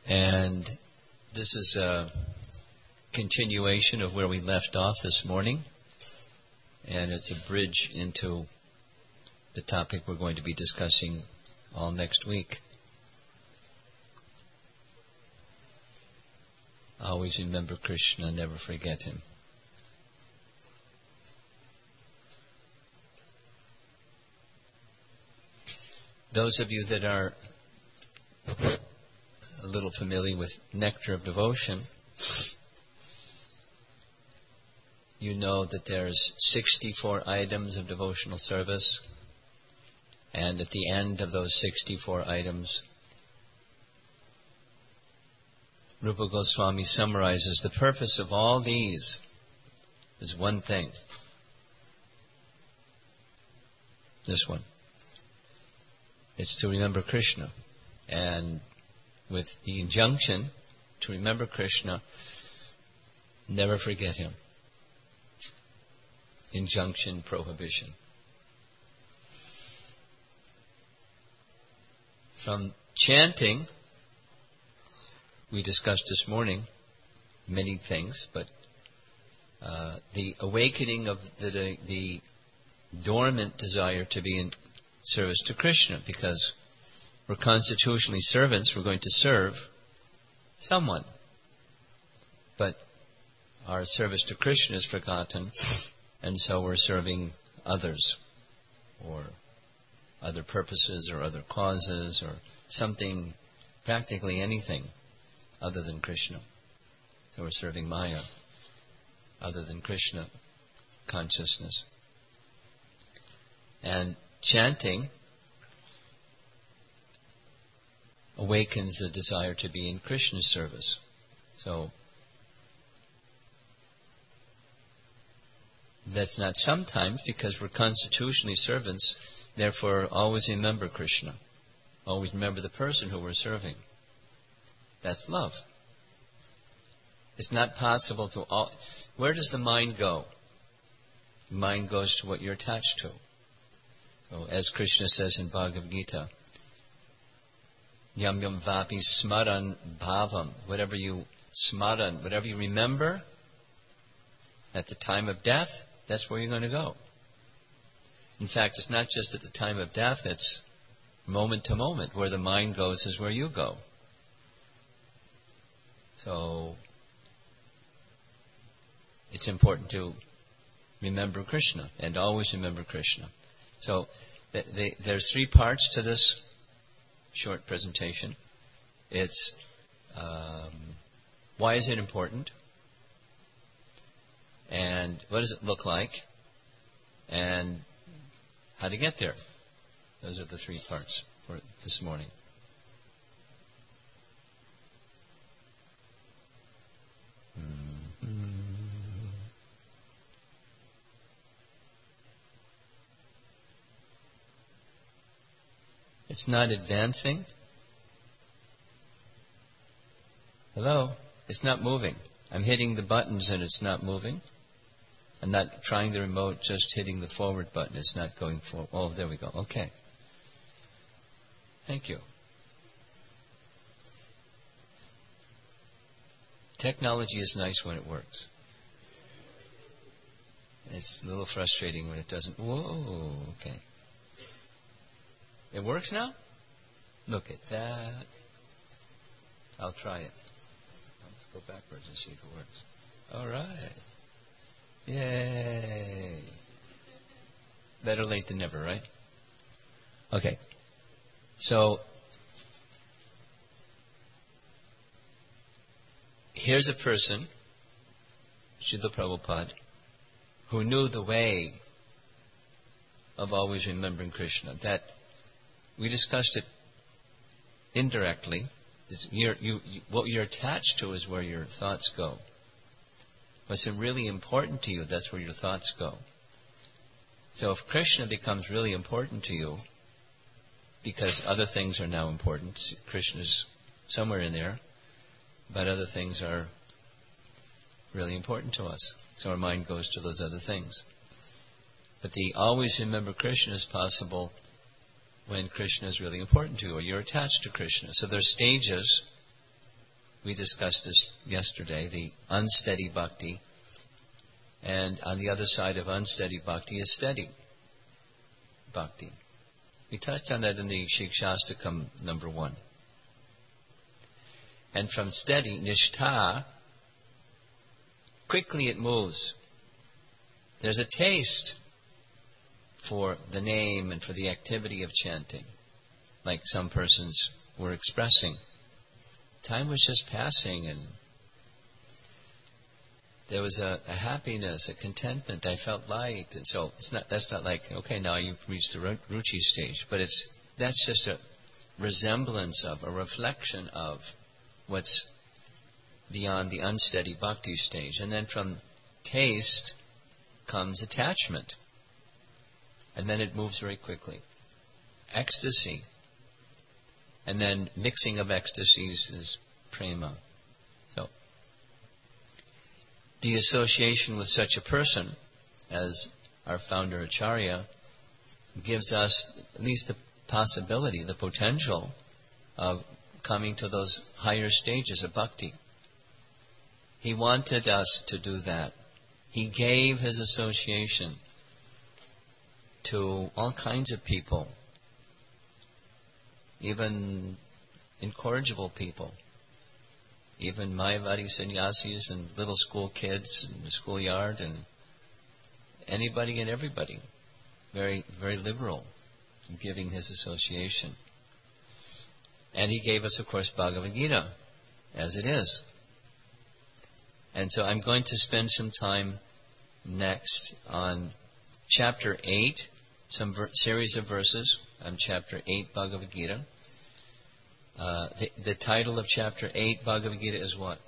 And this is a continuation of where we left off this morning. And it's a bridge into the topic we're going to be discussing all next week. Always remember Krishna, never forget him. Those of you that are a little familiar with Nectar of Devotion, you know that there's 64 items of devotional service, and at the end of those 64 items, Rupa Goswami summarizes the purpose of all these is one thing. This one. It's to remember Krishna. And with the injunction to remember Krishna, never forget him. Injunction, prohibition. From chanting, we discussed this morning many things, but the awakening of the dormant desire to be in service to Krishna, because we're constitutionally servants, we're going to serve someone. But our service to Krishna is forgotten, and so we're serving others, or other purposes, or other causes, or something, practically anything other than Krishna. So we're serving Maya, other than Krishna consciousness. And chanting awakens the desire to be in Krishna's service. So that's not sometimes, because we're constitutionally servants, therefore always remember Krishna. Always remember the person who we're serving. That's love. It's not possible to... Where does the mind go? The mind goes to what you're attached to. So, as Krishna says in Bhagavad Gita, Yam yam vapi smaran bhavam. Whatever you smaran, whatever you remember at the time of death, that's where you're going to go. In fact, it's not just at the time of death, it's moment to moment. Where the mind goes is where you go. So, it's important to remember Krishna, and always remember Krishna. So, there's three parts to this short presentation. It's why is it important? And what does it look like? And how to get there. Those are the three parts for this morning. It's not advancing. Hello? It's not moving. I'm hitting the buttons and it's not moving. I'm not trying the remote, just hitting the forward button. It's not going forward. Oh, there we go. Okay. Thank you. Technology is nice when it works. It's a little frustrating when it doesn't. Whoa, okay. It works now? Look at that. I'll try it. Let's go backwards and see if it works. All right. Yay. Better late than never, right? Okay. So, here's a person, Srila Prabhupada, who knew the way of always remembering Krishna. That we discussed it indirectly. What you're attached to is where your thoughts go. What's really important to you, that's where your thoughts go. So if Krishna becomes really important to you, because other things are now important, Krishna's somewhere in there, but other things are really important to us. So our mind goes to those other things. But the always remember Krishna is possible when Krishna is really important to you, or you're attached to Krishna. So there's stages we discussed this yesterday, the unsteady bhakti. And on the other side of unsteady bhakti is steady bhakti. We touched on that in the Shikshastakam number 1. And from steady, nishtha, quickly it moves. There's a taste for the name and for the activity of chanting, like some persons were expressing. Time was just passing, and there was a happiness, a contentment. I felt light, and so that's not like, okay, now you've reached the ruchi stage, but that's just a resemblance of, a reflection of what's beyond the unsteady bhakti stage. And then from taste comes attachment, and then it moves very quickly. Ecstasy, and then mixing of ecstasies is prema. So the association with such a person as our founder Acharya gives us at least the possibility, the potential of coming to those higher stages of bhakti. He wanted us to do that. He gave his association to all kinds of people, even incorrigible people, even Mayavadi sannyasis and little school kids in the schoolyard, and anybody and everybody. Very, very liberal in giving his association. And he gave us, of course, Bhagavad Gita, as it is. And so I'm going to spend some time next on chapter 8, some series of verses on chapter 8 Bhagavad Gita. The title of chapter 8 Bhagavad Gita is what?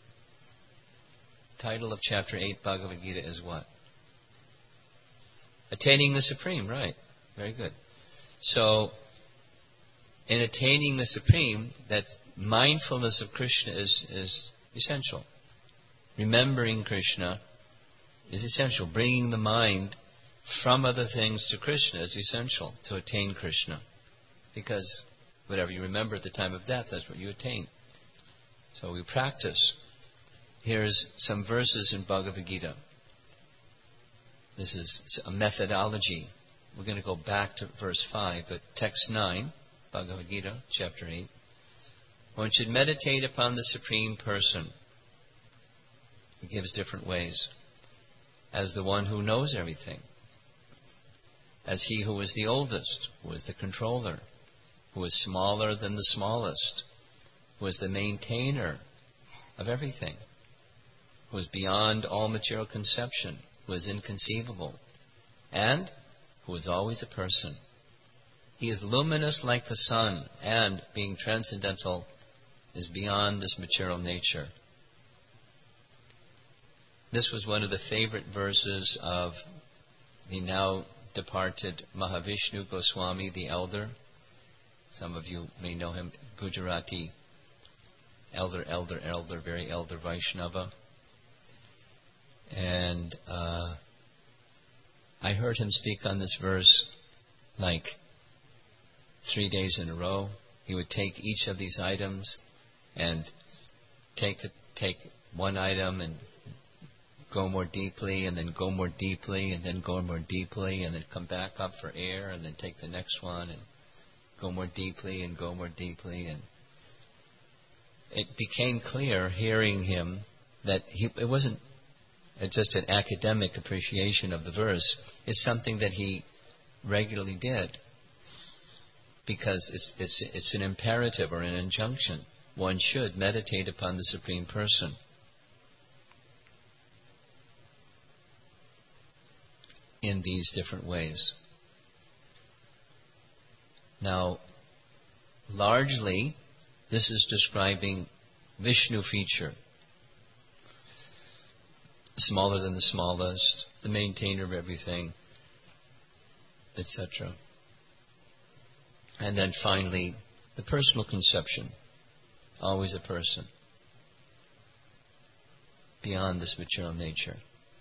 Title of chapter 8 Bhagavad Gita is what? Attaining the Supreme, right. Very good. So, in attaining the Supreme, that mindfulness of Krishna is essential. Remembering Krishna is essential. Bringing the mind from other things to Krishna is essential to attain Krishna. Because whatever you remember at the time of death, that's what you attain. So we practice. Here's some verses in Bhagavad Gita. This is a methodology. We're going to go back to verse 5, but text 9, Bhagavad Gita, chapter 8. One should meditate upon the Supreme Person. He gives different ways. As the one who knows everything. As he who is the oldest, who is the controller, who is smaller than the smallest, who is the maintainer of everything, who is beyond all material conception, who is inconceivable, and who is always a person. He is luminous like the sun, and, being transcendental, is beyond this material nature. This was one of the favorite verses of the now departed Mahavishnu Goswami, the elder. Some of you may know him, Gujarati elder, very elder Vaishnava. And I heard him speak on this verse like 3 days in a row. He would take each of these items and take one item and go more deeply, and then go more deeply, and then go more deeply, and then come back up for air, and then take the next one and go more deeply and go more deeply. And it became clear hearing him that it wasn't just an academic appreciation of the verse. It's something that he regularly did, because it's an imperative or an injunction. One should meditate upon the Supreme Person. In these different ways. Now, largely, this is describing Vishnu feature. Smaller than the smallest, the maintainer of everything, etc. And then finally, the personal conception. Always a person. Beyond this material nature.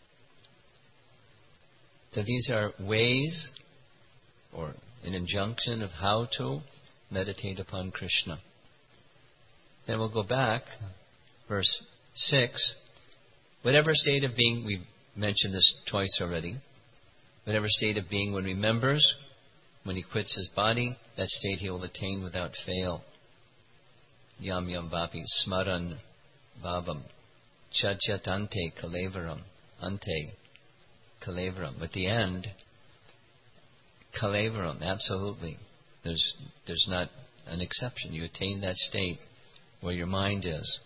So these are ways, or an injunction of how to meditate upon Krishna. Then we'll go back Verse 6, whatever state of being, we've mentioned this twice already, whatever state of being one remembers, when he quits his body, that state he will attain without fail. Yam yam vapi smaran bhavam chachat ante kalevaram ante kalevaram. At the end, kalevaram, absolutely. There's not an exception. You attain that state where your mind is.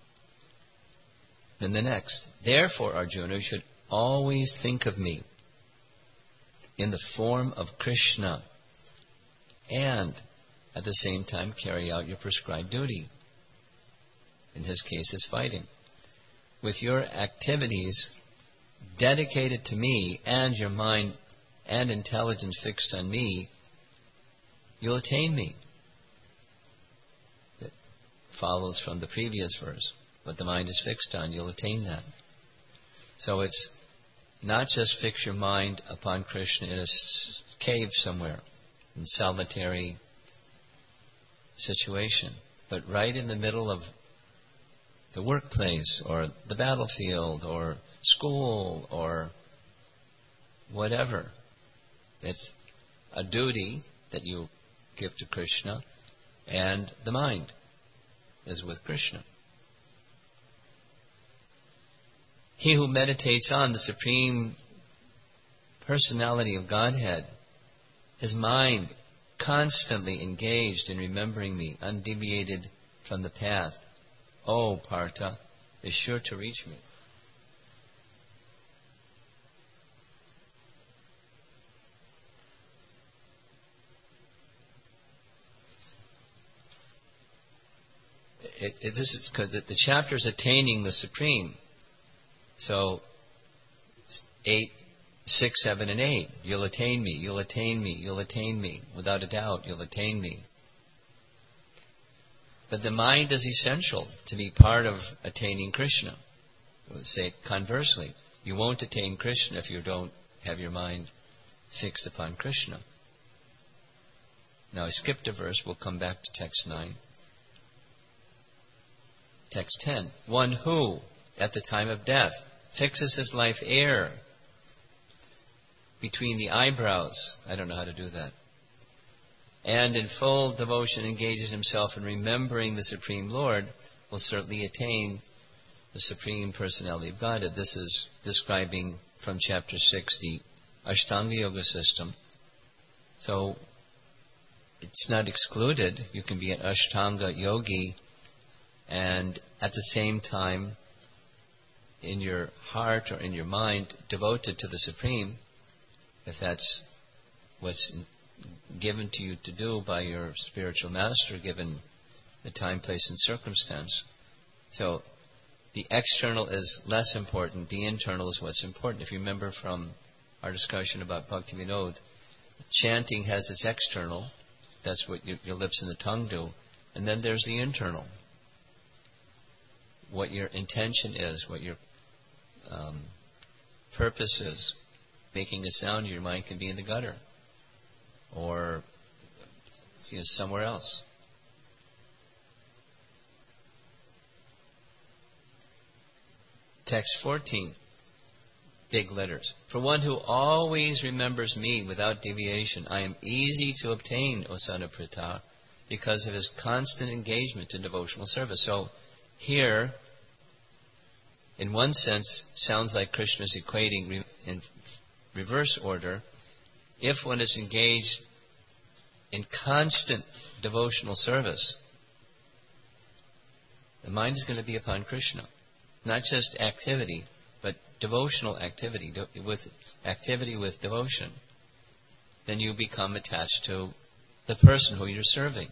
Then the next, therefore, Arjuna, you should always think of me in the form of Krishna and at the same time carry out your prescribed duty. In his case, it's fighting. With your activities dedicated to me and your mind and intelligence fixed on me, you'll attain me. That follows from the previous verse. What the mind is fixed on, you'll attain that. So it's not just fix your mind upon Krishna in a cave somewhere, in solitary situation, but right in the middle of the workplace or the battlefield or school or whatever. It's a duty that you give to Krishna, and the mind is with Krishna. He who meditates on the Supreme Personality of Godhead, his mind constantly engaged in remembering me, undeviated from the path, O Partha, is sure to reach me. This is because the chapter is attaining the Supreme. So, 8, 6, 7, and 8. You'll attain me, you'll attain me, you'll attain me. Without a doubt, you'll attain me. But the mind is essential to be part of attaining Krishna. I would say conversely, you won't attain Krishna if you don't have your mind fixed upon Krishna. Now I skipped a verse, we'll come back to text 9. Text 10. One who, at the time of death, fixes his life air between the eyebrows. I don't know how to do that. And in full devotion engages himself in remembering the Supreme Lord, will certainly attain the Supreme Personality of Godhead. This is describing from chapter 6 the Ashtanga Yoga system. So it's not excluded. You can be an Ashtanga yogi and at the same time in your heart or in your mind devoted to the Supreme, if that's what's given to you to do by your spiritual master, given the time, place, and circumstance. So the external is less important. The internal is what's important. If you remember from our discussion about Bhakti Vinod, chanting has its external. That's what your lips and the tongue do. And then there's the internal. What your intention is, what your purpose is. Making a sound, your mind can be in the gutter or somewhere else. Text 14, big letters. For one who always remembers me without deviation, I am easy to obtain, O son of Pritha, because of his constant engagement in devotional service. So here, in one sense, sounds like Krishna is equating in reverse order. If one is engaged in constant devotional service, the mind is going to be upon Krishna. Not just activity, but devotional activity, with devotion. Then you become attached to the person who you're serving.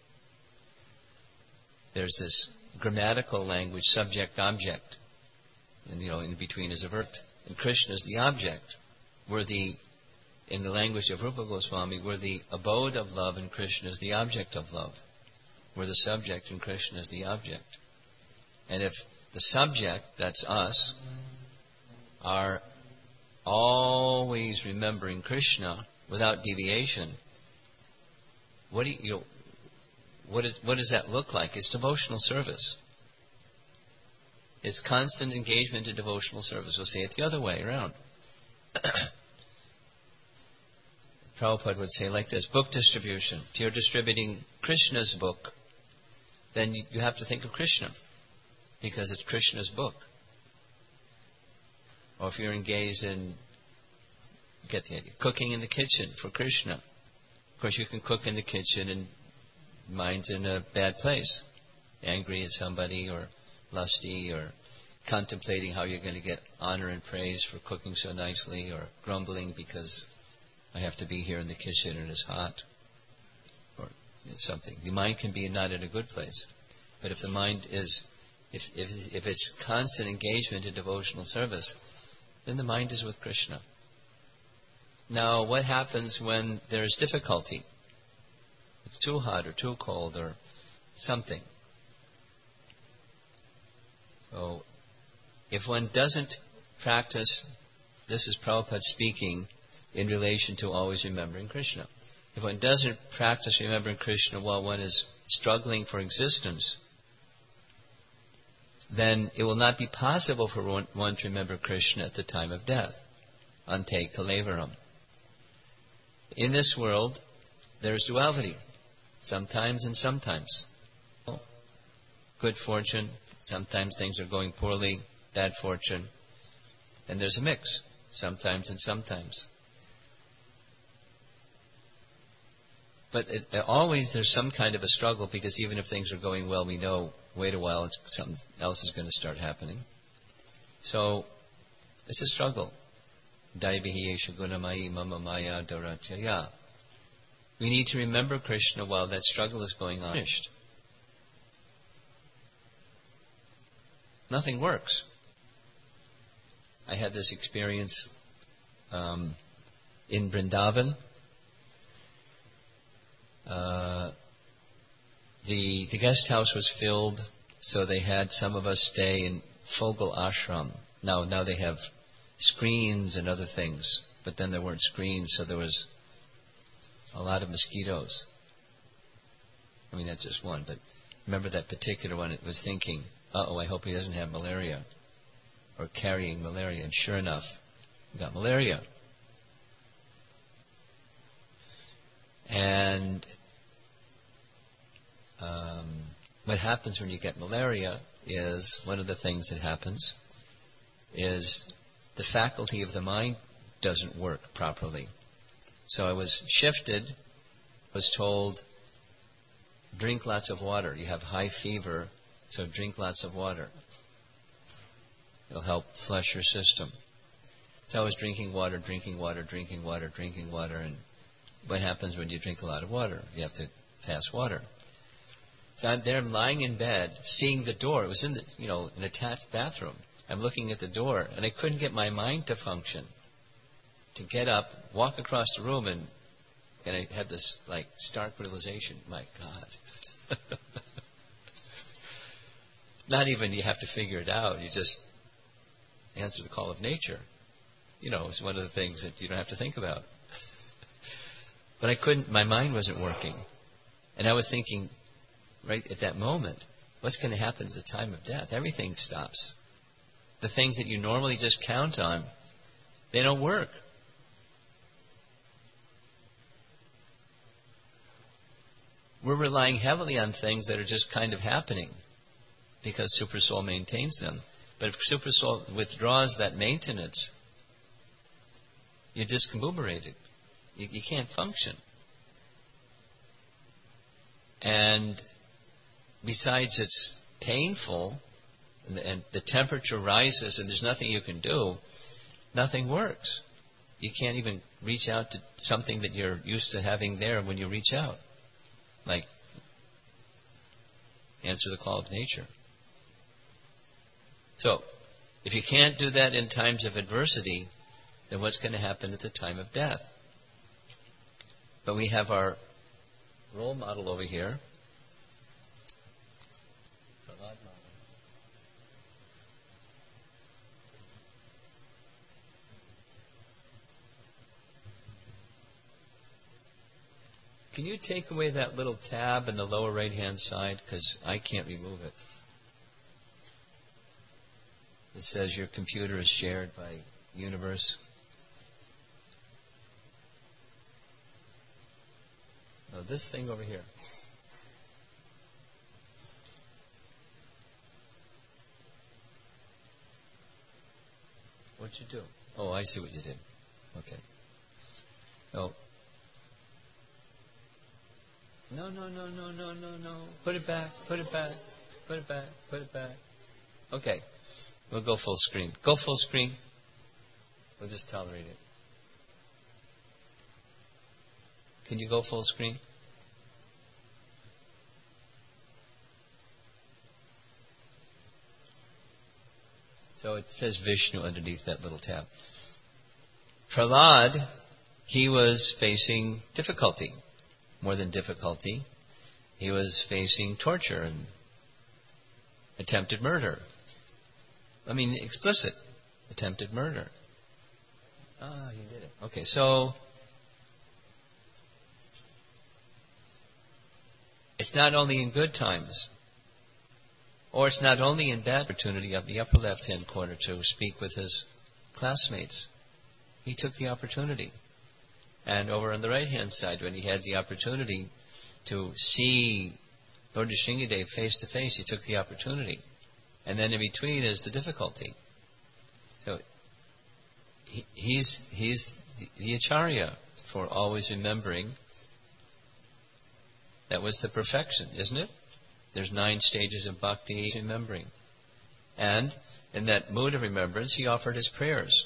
There's this grammatical language, subject-object. And, in between is a verb. And Krishna is the object. In the language of Rupa Goswami, we're the abode of love and Krishna is the object of love. We're the subject and Krishna is the object. And if the subject, that's us, are always remembering Krishna without deviation, what does that look like? It's devotional service. It's constant engagement in devotional service. We'll say it the other way around. Prabhupada would say like this, book distribution. If you're distributing Krishna's book, then you have to think of Krishna, because it's Krishna's book. Or if you're engaged in, get the idea, cooking in the kitchen for Krishna. Of course, you can cook in the kitchen and mind's in a bad place, angry at somebody or lusty or contemplating how you're going to get honor and praise for cooking so nicely, or grumbling because I have to be here in the kitchen and it's hot, or something. The mind can be not in a good place. But if the mind is, if it's constant engagement in devotional service, then the mind is with Krishna. Now, what happens when there's difficulty? It's too hot or too cold or something. So, if one doesn't practice, this is Prabhupada speaking in relation to always remembering Krishna. If one doesn't practice remembering Krishna while one is struggling for existence, then it will not be possible for one to remember Krishna at the time of death. Ante Kalevaram. In this world, there is duality. Sometimes and sometimes. Good fortune, sometimes things are going poorly, bad fortune. And there's a mix, sometimes and sometimes. But always there's some kind of a struggle, because even if things are going well, we know, wait a while, something else is going to start happening. So, it's a struggle. Daivihi yesha gunamayi mama maya dorachaya. We need to remember Krishna while that struggle is going on. Nothing works. I had this experience in Vrindavan. The guest house was filled, so they had some of us stay in Fogel Ashram. Now they have screens and other things, but then there weren't screens, so there was a lot of mosquitoes. I mean, not just one, but remember that particular one, it was thinking, I hope he doesn't have malaria, or carrying malaria, and sure enough, he got malaria. And what happens when you get malaria is, one of the things that happens is the faculty of the mind doesn't work properly. So I was shifted, was told, drink lots of water. You have high fever, so drink lots of water. It'll help flush your system. So I was drinking water, and what happens when you drink a lot of water? You have to pass water. So I'm there, I'm lying in bed, seeing the door. It was in an attached bathroom. I'm looking at the door, and I couldn't get my mind to function. To get up, walk across the room, and I had this stark realization, my God. Not even you have to figure it out, you just answer the call of nature. It's one of the things that you don't have to think about. But I couldn't, my mind wasn't working. And I was thinking, right at that moment, what's going to happen at the time of death? Everything stops. The things that you normally just count on, they don't work. We're relying heavily on things that are just kind of happening because Supersoul maintains them. But if Supersoul withdraws that maintenance, you're discombobulated. You can't function. And besides it's painful, and the temperature rises and there's nothing you can do, nothing works. You can't even reach out to something that you're used to having there when you reach out. Like, answer the call of nature. So, if you can't do that in times of adversity, then what's going to happen at the time of death? But we have our role model over here. Can you take away that little tab in the lower right-hand side? Because I can't remove it. It says your computer is shared by universe. No, this thing over here. What'd you do? Oh, I see what you did. Okay. Oh. No. Put it back. Okay. We'll go full screen. Go full screen. We'll just tolerate it. Can you go full screen? So it says Vishnu underneath that little tab. Prahlad, he was facing difficulty. More than difficulty, he was facing torture and attempted murder. I mean, explicit attempted murder. You did it. Okay, so it's not only in good times, or it's not only in bad opportunity of the upper left-hand corner to speak with his classmates. He took the opportunity. And over on the right-hand side, when he had the opportunity to see Lord Nrsingadev face to face, he took the opportunity. And then in between is the difficulty. So he's the Acharya for always remembering. That was the perfection, isn't it? There's 9 stages of bhakti, remembering. And in that mood of remembrance, he offered his prayers.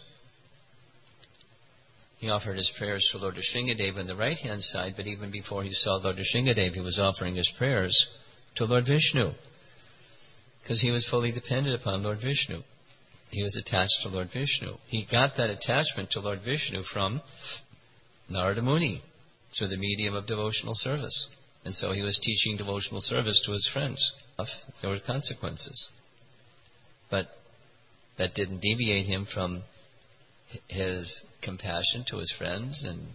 He offered his prayers to Lord Nrsingadev on the right-hand side, but even before he saw Lord Nrsingadev, he was offering his prayers to Lord Vishnu, because he was fully dependent upon Lord Vishnu. He was attached to Lord Vishnu. He got that attachment to Lord Vishnu from Narada Muni, through the medium of devotional service. And so he was teaching devotional service to his friends. There were consequences. But that didn't deviate him from his compassion to his friends and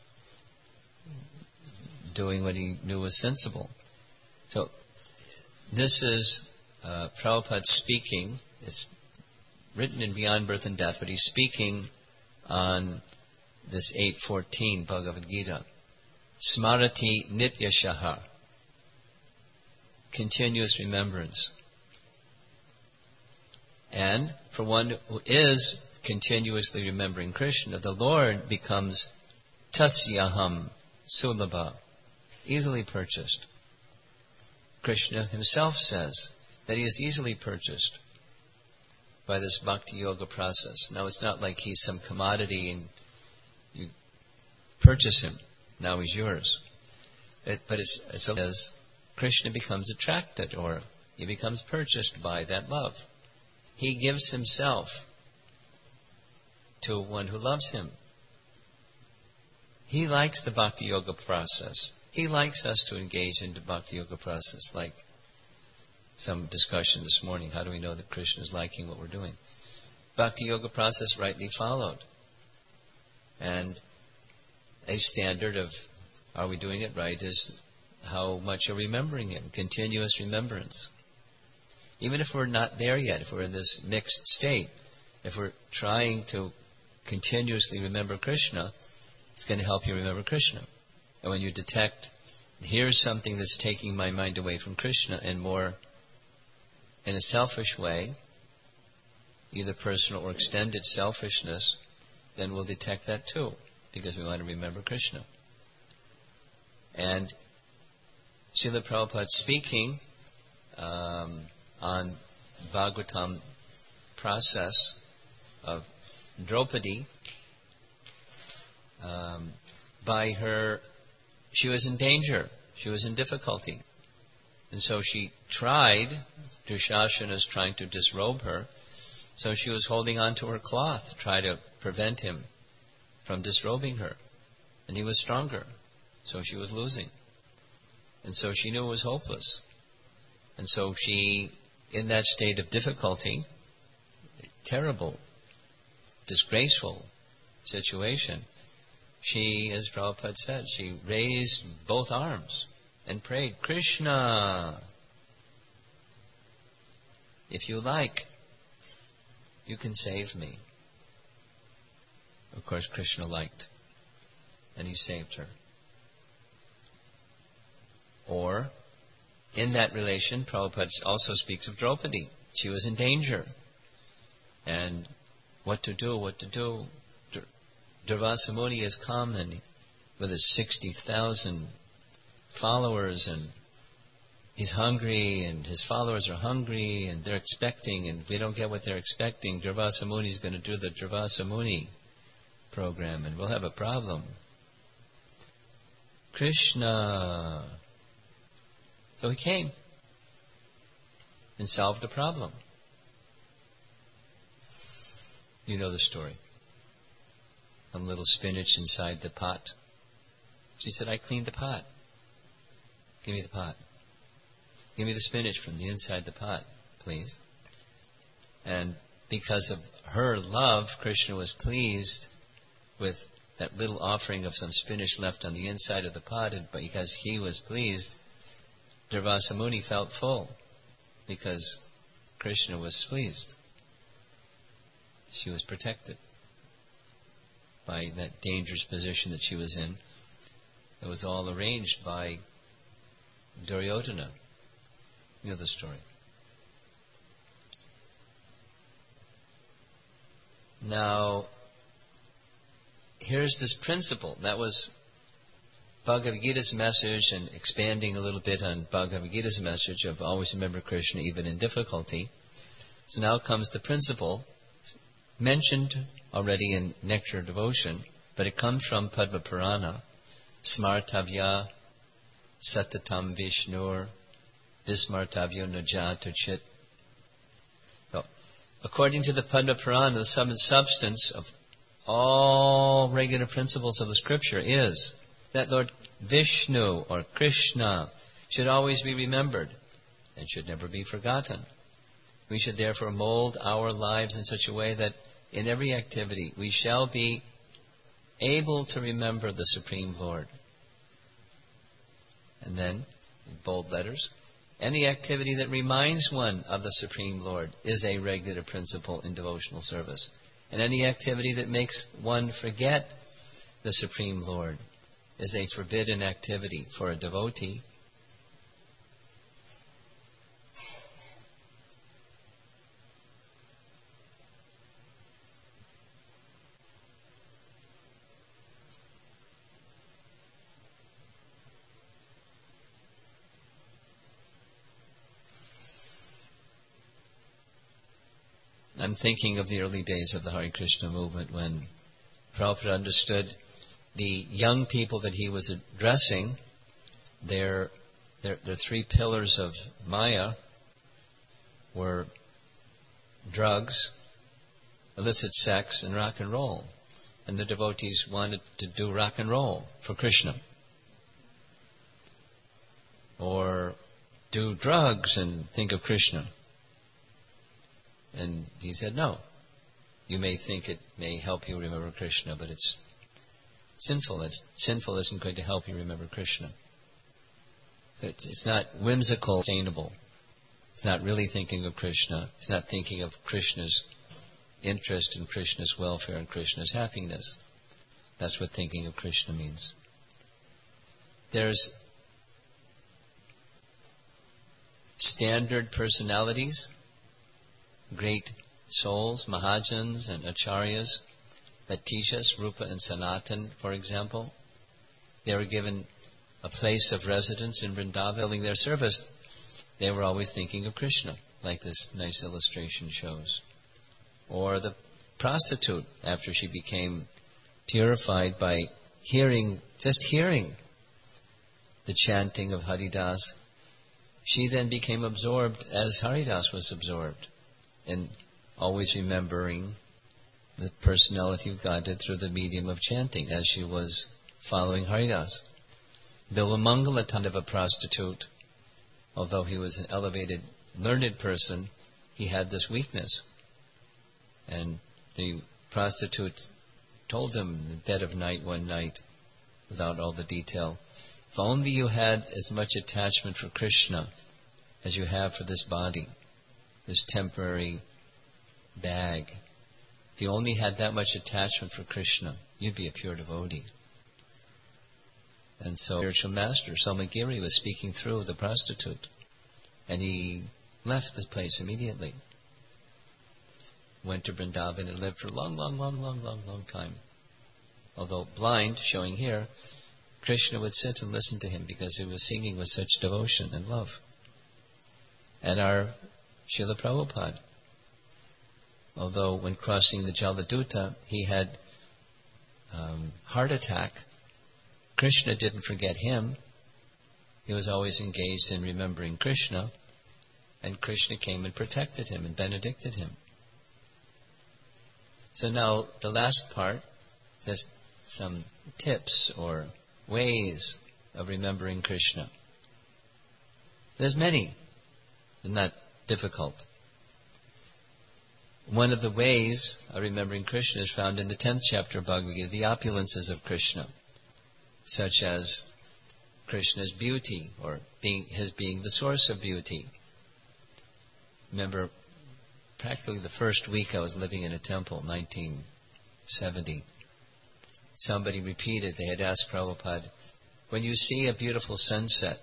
doing what he knew was sensible. So this is Prabhupada speaking. It's written in Beyond Birth and Death, but he's speaking on this 8:14 Bhagavad Gita. Smarati Nityashaha, continuous remembrance. And for one who is continuously remembering Krishna, the Lord becomes tasyaham sulabha, easily purchased. Krishna himself says that he is easily purchased by this bhakti yoga process. Now it's not like he's some commodity and you purchase him. Now he's yours. But it's as Krishna becomes attracted, or he becomes purchased by that love. He gives himself to one who loves him. He likes the bhakti yoga process. He likes us to engage in the bhakti yoga process, like some discussion this morning. How do we know that Krishna is liking what we're doing? Bhakti yoga process rightly followed. And a standard of are we doing it right is how much are we remembering him, continuous remembrance. Even if we're not there yet, if we're in this mixed state, if we're trying to continuously remember Krishna, it's going to help you remember Krishna. And when you detect, here's something that's taking my mind away from Krishna and more in a selfish way, either personal or extended selfishness, then we'll detect that too, because we want to remember Krishna. And Srila Prabhupada speaking on Bhagavatam process of Draupadi, by her, she was in danger, she was in difficulty. And so she tried, Dushasana is trying to disrobe her, so she was holding on to her cloth to try to prevent him from disrobing her. And he was stronger, so she was losing. And so she knew it was hopeless. And so she, in that state of difficulty, terrible, disgraceful situation, she, as Prabhupada said, she raised both arms and prayed, Krishna, if you like, You can save me. Of course, Krishna liked, and he saved her. Or, in that relation, Prabhupada also speaks of Draupadi. She was in danger. And what to do? Durvasa Muni has come and with his 60,000 followers, and he's hungry, and his followers are hungry, and they're expecting, and if we don't get what they're expecting, Durvasa Muni is going to do the Durvasa Muni program, and we'll have a problem. Krishna. So he came and solved the problem. You know the story. A little spinach inside the pot. She said, I cleaned the pot. Give me the pot. Give me the spinach from the inside the pot, please. And because of her love, Krishna was pleased with that little offering of some spinach left on the inside of the pot, and because he was pleased, Durvasa Muni felt full because Krishna was pleased. She was protected by that dangerous position that she was in. It was all arranged by Duryodhana. You know the story. Now, here's this principle. That was Bhagavad Gita's message, and expanding a little bit on Bhagavad Gita's message of always remember Krishna even in difficulty. So now comes the principle mentioned already in Nectar Devotion, but it comes from Padma Purana. Smartavya satatam vishnur vismartavyo najatu chit. So, according to the Padma Purana, the sum and substance of all regular principles of the scripture is that Lord Vishnu or Krishna should always be remembered and should never be forgotten. We should therefore mold our lives in such a way that in every activity we shall be able to remember the Supreme Lord. And then, in bold letters, any activity that reminds one of the Supreme Lord is a regular principle in devotional service. And any activity that makes one forget the Supreme Lord is a forbidden activity for a devotee. I'm thinking of the early days of the Hare Krishna movement when Prabhupada understood the young people that he was addressing, their three pillars of Maya were drugs, illicit sex, and rock and roll. And the devotees wanted to do rock and roll for Krishna. Or do drugs and think of Krishna. And he said, no. You may think it may help you remember Krishna, but it's sinful. Sinful isn't going to help you remember Krishna. So it's not whimsical, sustainable. It's not really thinking of Krishna. It's not thinking of Krishna's interest and Krishna's welfare and Krishna's happiness. That's what thinking of Krishna means. There's standard personalities, great souls, Mahajans and Acharyas, that teach us, Rupa and Sanatan, for example. They were given a place of residence in Vrindavan, filling their service. They were always thinking of Krishna, like this nice illustration shows. Or the prostitute, after she became purified by just hearing the chanting of Haridas, she then became absorbed as Haridas was absorbed, and always remembering the personality of Godhead through the medium of chanting as she was following Haridas. Bilvamangala Tandava prostitute, although he was an elevated, learned person, he had this weakness. And the prostitute told him in the dead of night one night, without all the detail, if only you had as much attachment for Krishna as you have for this body, this temporary bag. If you only had that much attachment for Krishna, you'd be a pure devotee. And so, spiritual master, Somagiri, was speaking through the prostitute, and he left the place immediately. Went to Vrindavan and lived for a long time. Although blind, showing here, Krishna would sit and listen to him because he was singing with such devotion and love. And our Srila Prabhupada, although when crossing the Jaladuta, he had heart attack, Krishna didn't forget him. He was always engaged in remembering Krishna, and Krishna came and protected him and benedicted him. So now, the last part, just some tips or ways of remembering Krishna. There's many. They're not difficult. One of the ways of remembering Krishna is found in the 10th chapter of Bhagavad Gita, the opulences of Krishna, such as Krishna's beauty, or his being the source of beauty. Remember, practically the first week I was living in a temple, 1970, somebody repeated, they had asked Prabhupada, when you see a beautiful sunset,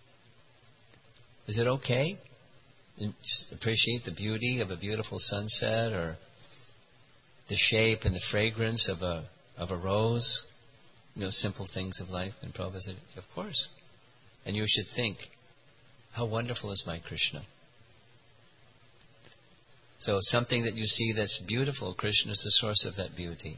is it okay? Appreciate the beauty of a beautiful sunset, or the shape and the fragrance of a rose, simple things of life. And Prabhupada said, of course. And you should think, how wonderful is my Krishna? So something that you see that's beautiful, Krishna is the source of that beauty.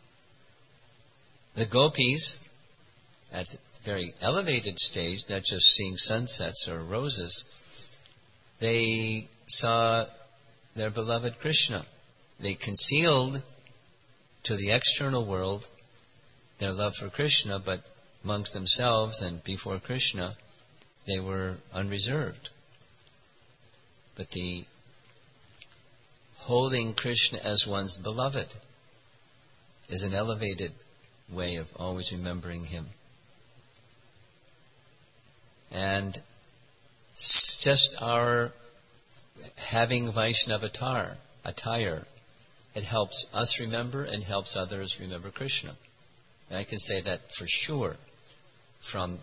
The gopis, at a very elevated stage, not just seeing sunsets or roses, they saw their beloved Krishna. They concealed to the external world their love for Krishna, but amongst themselves and before Krishna, they were unreserved. But the holding Krishna as one's beloved is an elevated way of always remembering him. And just our having Vaishnava attire, it helps us remember and helps others remember Krishna. And I can say that for sure from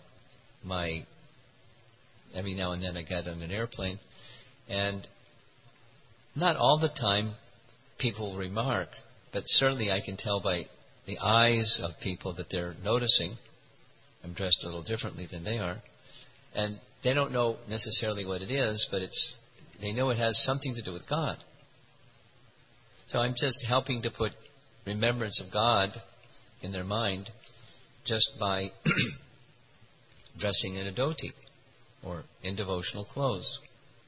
every now and then I get on an airplane, and not all the time people remark, but certainly I can tell by the eyes of people that they're noticing. I'm dressed a little differently than they are. And they don't know necessarily what it is, but they know it has something to do with God. So I'm just helping to put remembrance of God in their mind just by dressing in a dhoti or in devotional clothes.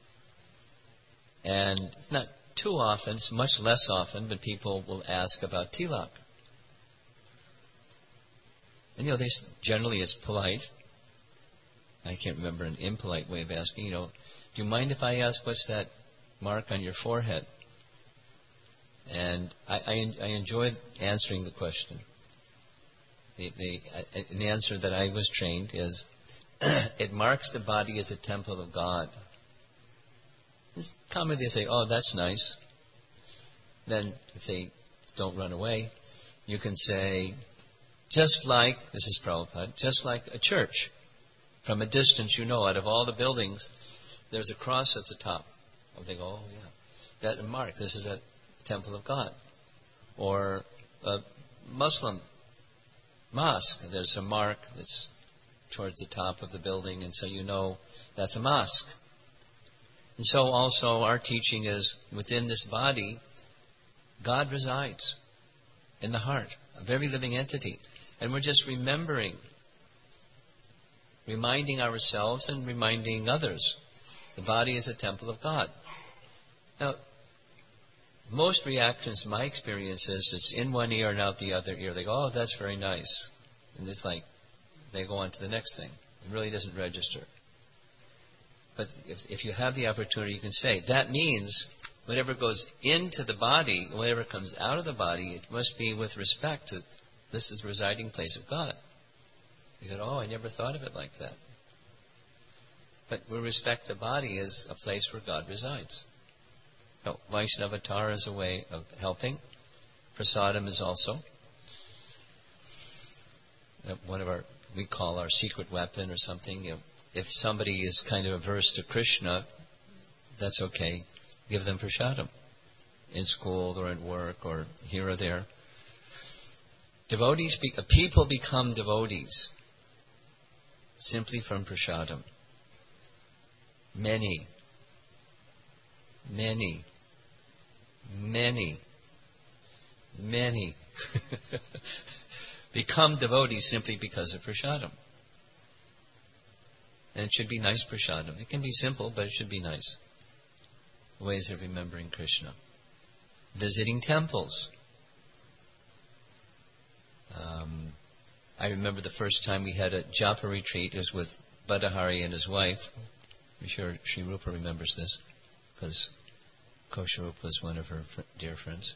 And not too often, it's much less often, but people will ask about tilak. And they generally it's polite. I can't remember an impolite way of asking, do you mind if I ask what's that mark on your forehead? And I enjoy answering the question. An answer that I was trained is, it marks the body as a temple of God. Commonly they say, oh, that's nice. Then, if they don't run away, you can say, this is Prabhupada, just like a church. From a distance, out of all the buildings, there's a cross at the top. They go, oh yeah, that mark, this is a temple of God. Or a Muslim mosque, there's a mark that's towards the top of the building, and so that's a mosque. And so also our teaching is, within this body, God resides in the heart of every living entity. And we're just reminding ourselves and reminding others. The body is a temple of God. Now, most reactions, my experience is, it's in one ear and out the other ear. They go, oh, that's very nice. And it's like, they go on to the next thing. It really doesn't register. But if you have the opportunity, you can say, that means whatever goes into the body, whatever comes out of the body, it must be with respect to, this is the residing place of God. You go, oh, I never thought of it like that. But we respect the body as a place where God resides. So Vaishnavatar is a way of helping. Prasadam is also one of we call our secret weapon or something. If somebody is kind of averse to Krishna, that's okay. Give them prasadam in school or at work or here or there. People become devotees simply from prasadam. Many become devotees simply because of prasadam. And it should be nice prasadam. It can be simple, but it should be nice. Ways of remembering Krishna. Visiting temples. I remember the first time we had a japa retreat. It was with Badahari and his wife. I'm sure Sri Rupa remembers this, because Kosharupa was one of her dear friends.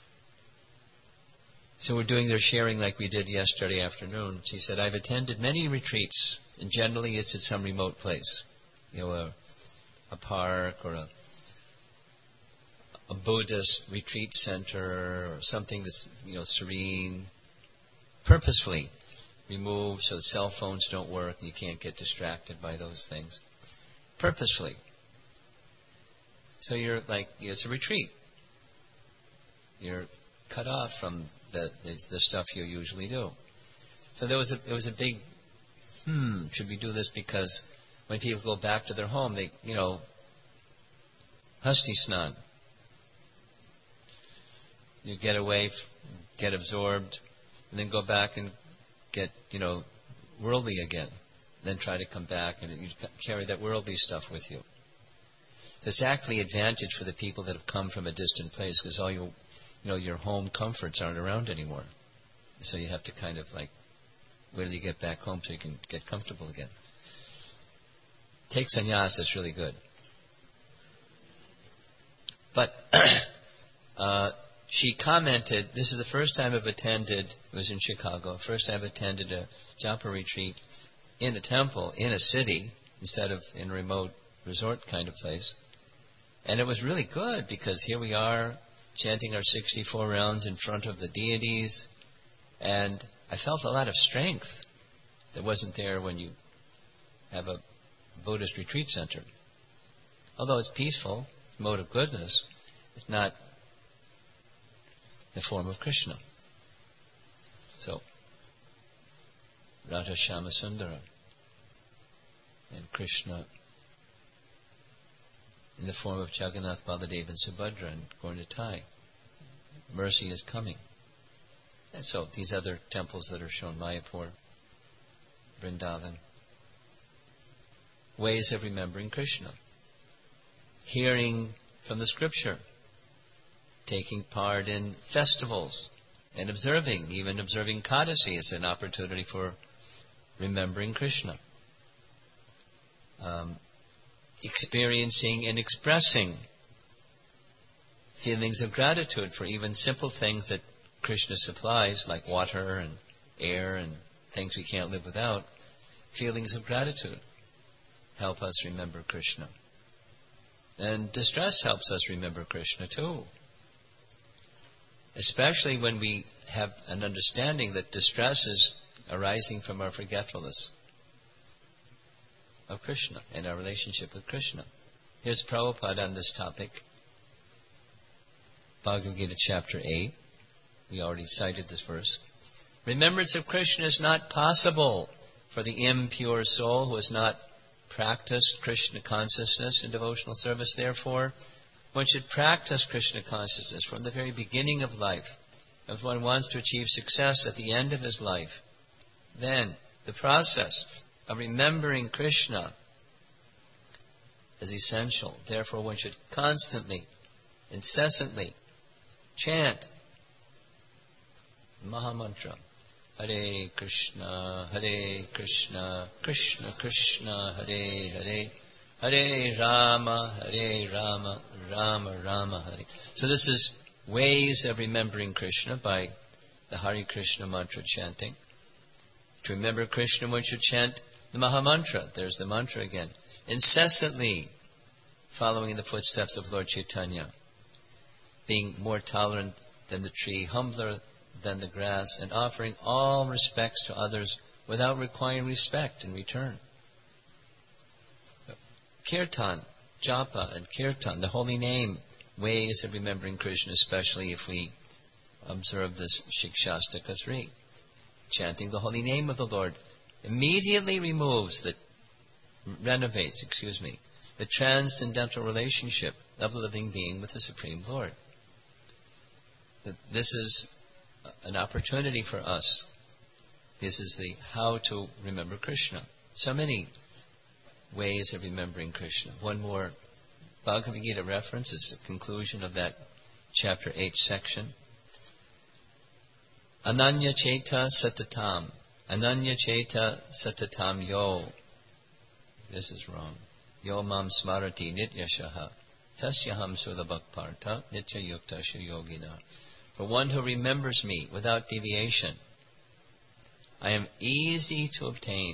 So we're doing their sharing like we did yesterday afternoon. She said, I've attended many retreats, and generally it's at some remote place. A park or a Buddhist retreat center or something that's, serene. Purposefully removed so the cell phones don't work, you can't get distracted by those things. Purposefully. So you're it's a retreat. You're cut off from the stuff you usually do. So it was a big, should we do this? Because when people go back to their home, they, Hasti Snan. You get away, get absorbed, and then go back and get, worldly again. Then try to come back and you carry that worldly stuff with you. So it's actually advantage for the people that have come from a distant place, because all your home comforts aren't around anymore. So you have to kind of wait till you get back home so you can get comfortable again. Take sannyas, that's really good. But she commented, this is the first time I've attended, it was in Chicago, first time I've attended a japa retreat in a temple, in a city, instead of in a remote resort kind of place. And it was really good, because here we are, chanting our 64 rounds in front of the deities, and I felt a lot of strength that wasn't there when you have a Buddhist retreat center. Although it's peaceful, mode of goodness, it's not the form of Krishna. So, Radha Shama Sundara and Krishna in the form of Jagannath, Baladev and Subhadra and Gaura-Nitai. Mercy is coming. And so these other temples that are shown, Mayapur, Vrindavan. Ways of remembering Krishna. Hearing from the scripture. Taking part in festivals and even observing Kadasi is an opportunity for remembering Krishna. Experiencing and expressing feelings of gratitude for even simple things that Krishna supplies, like water and air and things we can't live without. Feelings of gratitude help us remember Krishna. And distress helps us remember Krishna too. Especially when we have an understanding that distress is arising from our forgetfulness of Krishna and our relationship with Krishna. Here's Prabhupada on this topic. Bhagavad Gita chapter 8. We already cited this verse. Remembrance of Krishna is not possible for the impure soul who has not practiced Krishna consciousness in devotional service. Therefore, one should practice Krishna consciousness from the very beginning of life. If one wants to achieve success at the end of his life, then the process of remembering Krishna is essential. Therefore, one should constantly, incessantly chant Mahamantra. Hare Krishna, Krishna Krishna, Hare Hare, Hare Rama, Rama Rama, Hare. So this is ways of remembering Krishna by the Hare Krishna mantra chanting. To remember Krishna, one should chant the Mahamantra. There's the mantra again. Incessantly following in the footsteps of Lord Chaitanya. being more tolerant than the tree, humbler than the grass, and offering all respects to others without requiring respect in return. Kirtan, japa and kirtan, the holy name, ways of remembering Krishna, especially if we observe this Shikshastaka 3. Chanting the holy name of the Lord immediately renovates the transcendental relationship of the living being with the Supreme Lord. This is an opportunity for us. This is the how to remember Krishna. So many ways of remembering Krishna. One more Bhagavad Gita reference is the conclusion of that chapter 8 section. Ananya Cheta Satatam. Ananya Cheta Satatam Yo. This is wrong. Yo Mam Smarati Nityashaha. Tasyaham Sudabhakparta Nitya Yuktasha Yogina. For one who remembers me without deviation, I am easy to obtain,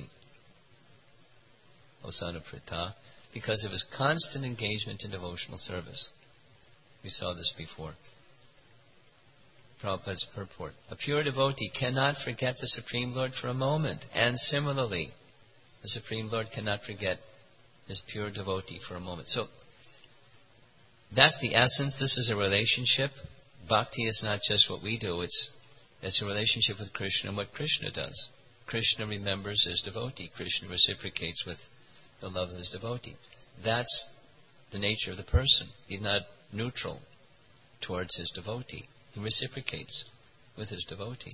O son of Pritha, because of his constant engagement in devotional service. We saw this before. Prabhupada's purport. A pure devotee cannot forget the Supreme Lord for a moment. And similarly, the Supreme Lord cannot forget his pure devotee for a moment. So, that's the essence. This is a relationship. Bhakti is not just what we do. It's a relationship with Krishna and what Krishna does. Krishna remembers his devotee. Krishna reciprocates with the love of his devotee. That's the nature of the person. He's not neutral towards his devotee. He reciprocates with his devotee.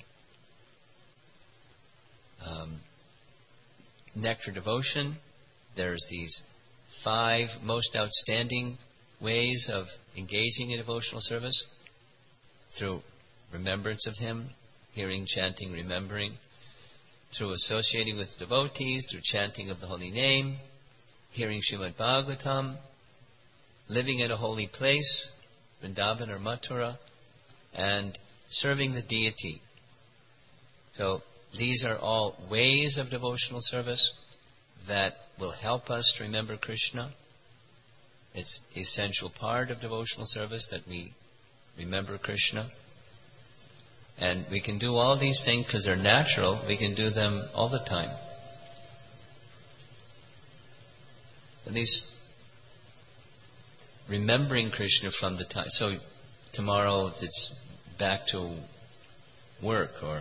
Nectar devotion, there's these 5 most outstanding ways of engaging in devotional service through remembrance of him, hearing, chanting, remembering, through associating with devotees, through chanting of the holy name, hearing Srimad Bhagavatam, living in a holy place, Vrindavan or Mathura, and serving the deity. So these are all ways of devotional service that will help us to remember Krishna. It's an essential part of devotional service that we remember Krishna. And we can do all these things because they're natural. We can do them all the time. At least remembering Krishna from the time. So tomorrow it's back to work, or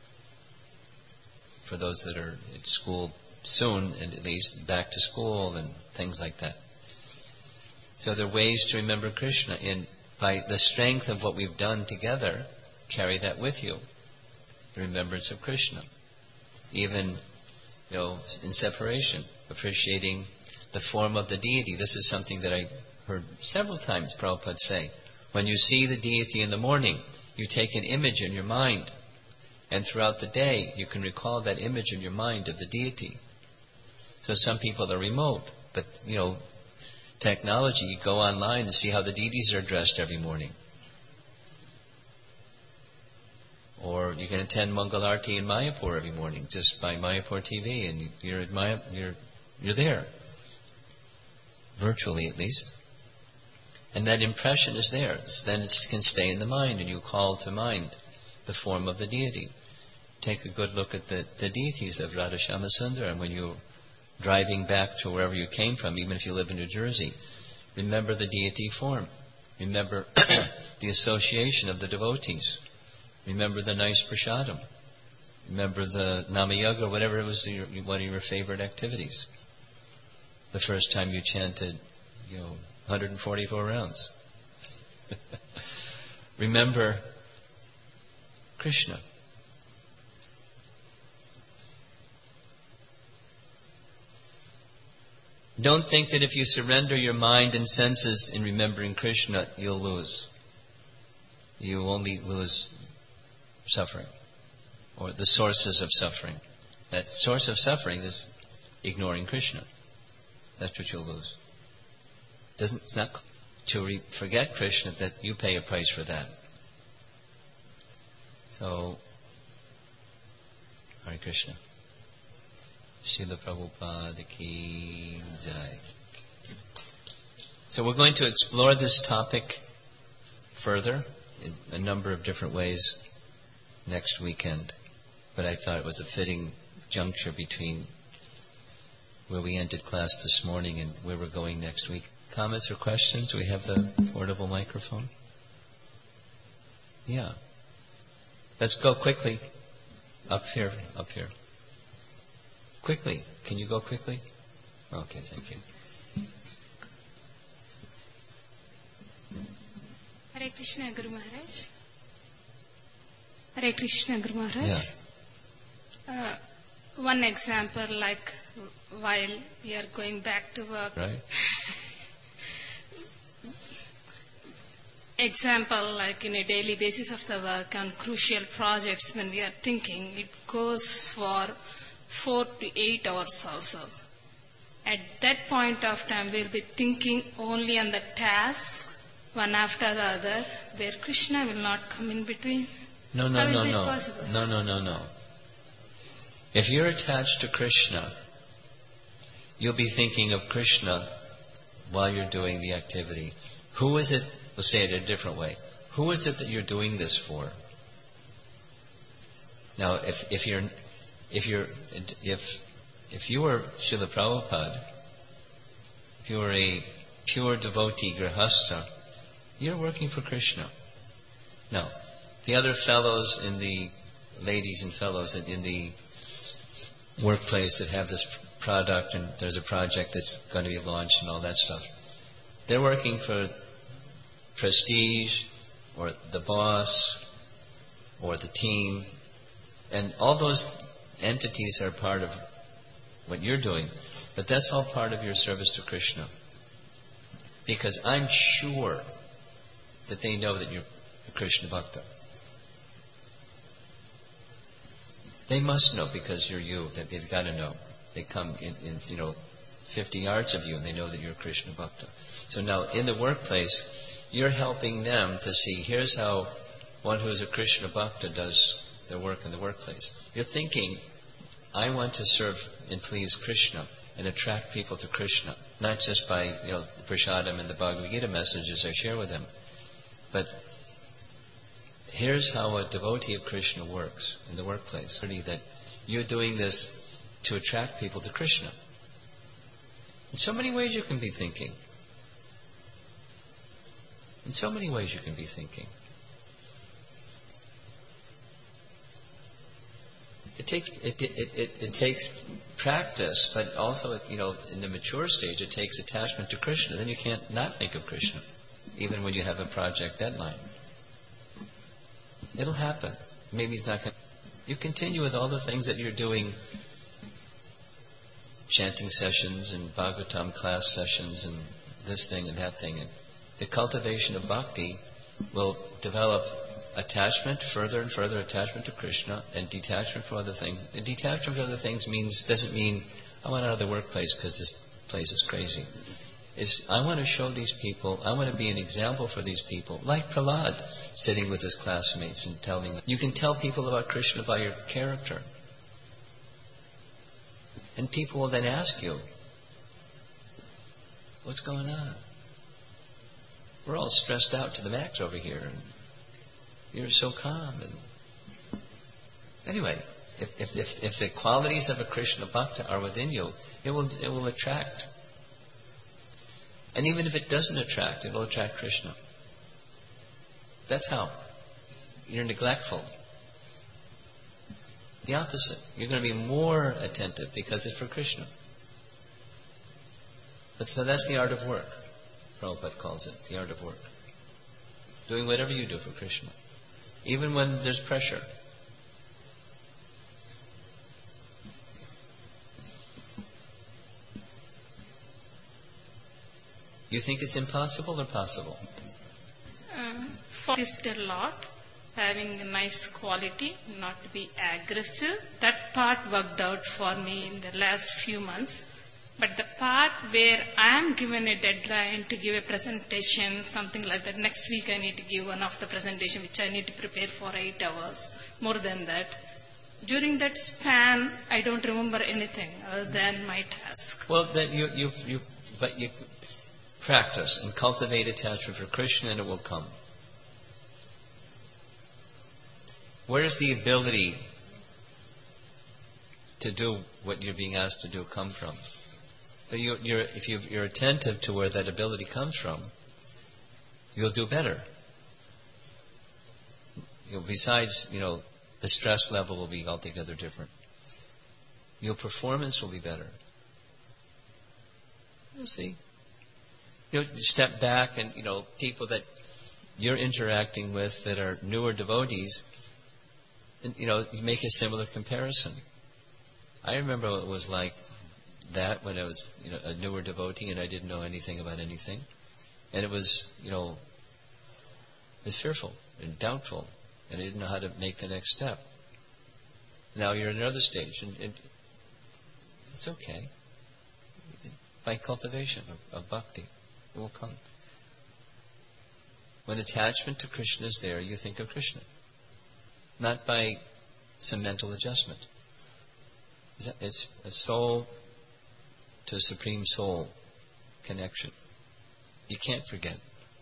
for those that are at school soon, and at least back to school and things like that. So there are ways to remember Krishna. By the strength of what we've done together, carry that with you. The remembrance of Krishna. Even, in separation, appreciating the form of the deity. This is something that I heard several times Prabhupada say. When you see the deity in the morning, you take an image in your mind. And throughout the day, you can recall that image in your mind of the deity. So some people are remote, but, technology, you go online and see how the deities are dressed every morning. Or you can attend Mangal Arati in Mayapur every morning, just by Mayapur TV, and you're there. Virtually, at least. And that impression is there. Then it can stay in the mind, and you call to mind the form of the deity. Take a good look at the deities of Radhashama Sundar, and when you're driving back to wherever you came from, even if you live in New Jersey, remember the deity form. Remember the association of the devotees. Remember the nice prasadam. Remember the Namayoga, whatever it was, one of your favorite activities. The first time you chanted, 144 rounds. Remember Krishna. Don't think that if you surrender your mind and senses in remembering Krishna, you'll lose. You only lose suffering, or the sources of suffering. That source of suffering is ignoring Krishna. That's what you'll lose. It's not to forget Krishna that you pay a price for that. So, Hare Krishna. Srila Prabhupada ki jai. So we're going to explore this topic further in a number of different ways next weekend. But I thought it was a fitting juncture between where we ended class this morning and where we're going next week. Comments or questions? We have the portable microphone. Yeah. Let's go quickly. Up here. Quickly. Can you go quickly? Okay, thank you. Hare Krishna, Guru Maharaj. Hare Krishna, Guru Maharaj. Yeah. One example, like while we are going back to work. Right. Example, like in a daily basis of the work on crucial projects, when we are thinking, it goes for 4 to 8 hours also. At that point of time, we'll be thinking only on the task, one after the other, where Krishna will not come in between. No. How is it possible? No. If you're attached to Krishna, you'll be thinking of Krishna while you're doing the activity. Who is it? We'll say it a different way. Who is it that you're doing this for? Now, if you were Srila Prabhupada, if you were a pure devotee grihastha, you're working for Krishna. Now, the other fellows ladies and fellows in the workplace that have this product and there's a project that's going to be launched and all that stuff, they're working for prestige or the boss or the team, and all those entities are part of what you're doing, but that's all part of your service to Krishna, because I'm sure that they know that you're a Krishna Bhakta. They must know because you're you, that they've got to know. They come in 50 yards of you and they know that you're a Krishna Bhakta. So now in the workplace, you're helping them to see, here's how one who is a Krishna Bhakta does their work in the workplace. You're thinking, I want to serve and please Krishna and attract people to Krishna, not just by the prasadam and the Bhagavad Gita messages I share with them, but here's how a devotee of Krishna works in the workplace. That you're doing this to attract people to Krishna. In so many ways you can be thinking. In so many ways you can be thinking. It takes practice, but also in the mature stage it takes attachment to Krishna. Then you can't not think of Krishna, even when you have a project deadline. It'll happen. Maybe it's not going to. You continue with all the things that you're doing, chanting sessions and Bhagavatam class sessions and this thing and that thing. And the cultivation of bhakti will develop attachment, further and further attachment to Krishna, and detachment from other things. And detachment from other things doesn't mean I want out of the workplace because this place is crazy. I want to show these people, I want to be an example for these people, like Prahlad, sitting with his classmates and telling them. You can tell people about Krishna by your character. And people will then ask you, what's going on? We're all stressed out to the max over here, and you're so calm. And anyway, if the qualities of a Krishna Bhakta are within you, it will attract. And even if it doesn't attract, it will attract Krishna. That's how. You're neglectful. The opposite. You're going to be more attentive because it's for Krishna. But so that's the art of work. Prabhupada calls it the art of work. Doing whatever you do for Krishna. Even when there's pressure. You think it's impossible or possible? Focused a lot, having a nice quality, not to be aggressive. That part worked out for me in the last few months. But the part where I am given a deadline to give a presentation, something like that, next week I need to give one of the presentation which I need to prepare for 8 hours, more than that. During that span, I don't remember anything other than my task. Well, then you practice and cultivate attachment for Krishna, and it will come. Where does the ability to do what you're being asked to do come from? So if you're attentive to where that ability comes from, you'll do better. Besides, the stress level will be altogether different. Your performance will be better. You'll see. Step back and, people that you're interacting with that are newer devotees, and, you make a similar comparison. I remember what it was like that when I was, a newer devotee and I didn't know anything about anything. And it was, it was fearful and doubtful, and I didn't know how to make the next step. Now you're in another stage, and it's okay. By cultivation of bhakti, it will come. When attachment to Krishna is there, you think of Krishna. Not by some mental adjustment. It's a soul to a supreme soul connection. You can't forget.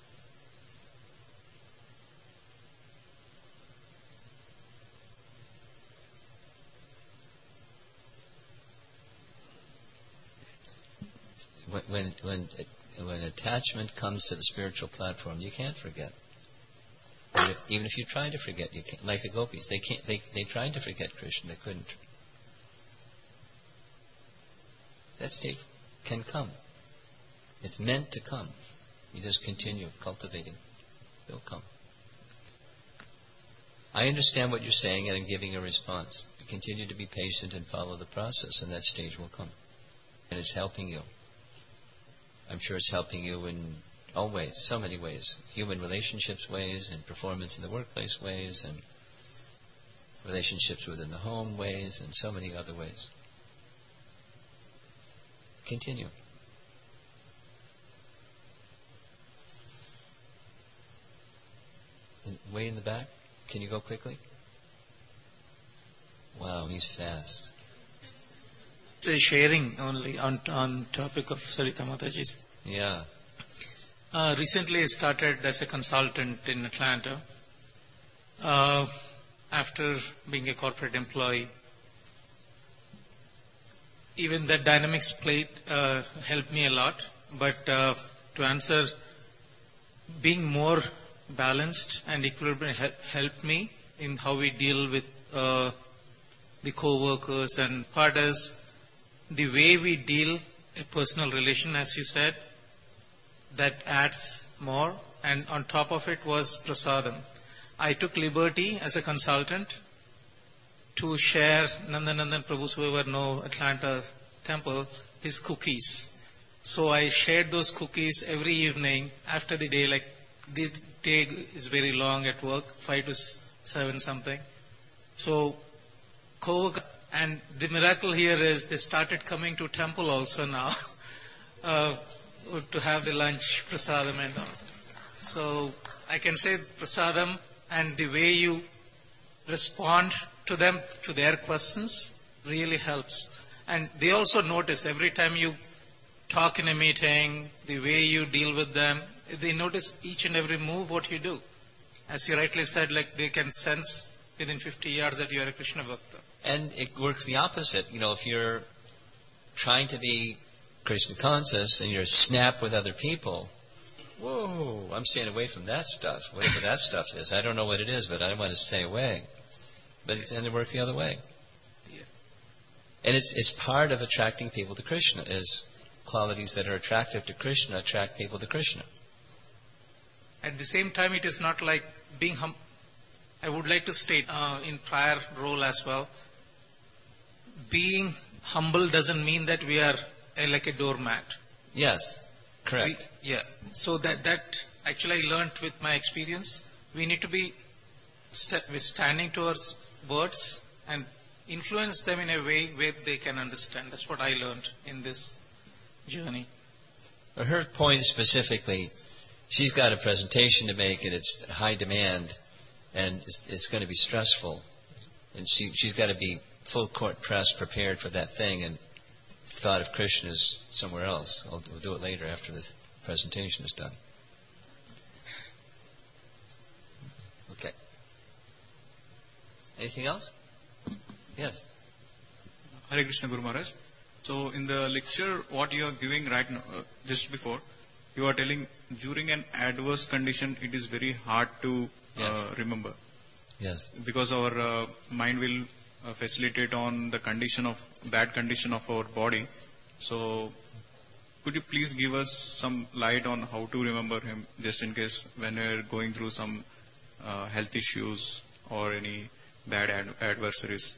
When attachment comes to the spiritual platform, you can't forget. Even if you try to forget, you can't. Like the gopis, they tried to forget Krishna, they couldn't. That state can come. It's meant to come. You just continue cultivating. It'll come. I understand what you're saying and I'm giving a response. Continue to be patient and follow the process, and that stage will come. And it's helping you. I'm sure it's helping you in all ways, so many ways. Human relationships ways, and performance in the workplace ways, and relationships within the home ways, and so many other ways. Continue. Way in the back? Can you go quickly? Wow, he's fast. It's a sharing only on topic of Sarita Mataji's. Yeah. Recently I started as a consultant in Atlanta. After being a corporate employee, even that dynamics plate helped me a lot. But to answer, being more balanced and equilibrium helped me in how we deal with the co-workers, and part is the way we deal a personal relation, as you said, that adds more. And on top of it was prasadam. I took liberty as a consultant to share Nandanandan Prabhu's, whoever know Atlanta temple, his cookies. So I shared those cookies every evening after the day, like the day is very long at work, 5 to 7 something. So and the miracle here is they started coming to temple also now to have the lunch, prasadam and all. So I can say prasadam and the way you respond to them, to their questions, really helps. And they also notice every time you talk in a meeting, the way you deal with them, they notice each and every move what you do. As you rightly said, like they can sense within 50 yards that you are a Krishna Bhakta. And it works the opposite. If you're trying to be Krishna conscious and you're snap with other people, whoa, I'm staying away from that stuff, whatever that stuff is. I don't know what it is, but I want to stay away. But it tends to work the other way. Yeah. And it's part of attracting people to Krishna, is qualities that are attractive to Krishna attract people to Krishna. At the same time, it is not like being I would like to state in prior role as well, being humble doesn't mean that we are like a doormat. Yes, correct. So that actually I learned with my experience. We need to be standing towards words and influence them in a way where they can understand. That's what I learned in this journey. Her point specifically, she's got a presentation to make and it's high demand and it's going to be stressful. And she's got to be full court press prepared for that thing, and thought of Krishna is somewhere else. We'll do it later after this presentation is done. Okay. Anything else? Yes. Hare Krishna Guru Maharaj. So in the lecture, what you are giving right now, just before, you are telling during an adverse condition, it is very hard to remember. Yes. Because our mind will facilitate on the bad condition of our body. So could you please give us some light on how to remember him, just in case when we are going through some health issues or any bad adversaries?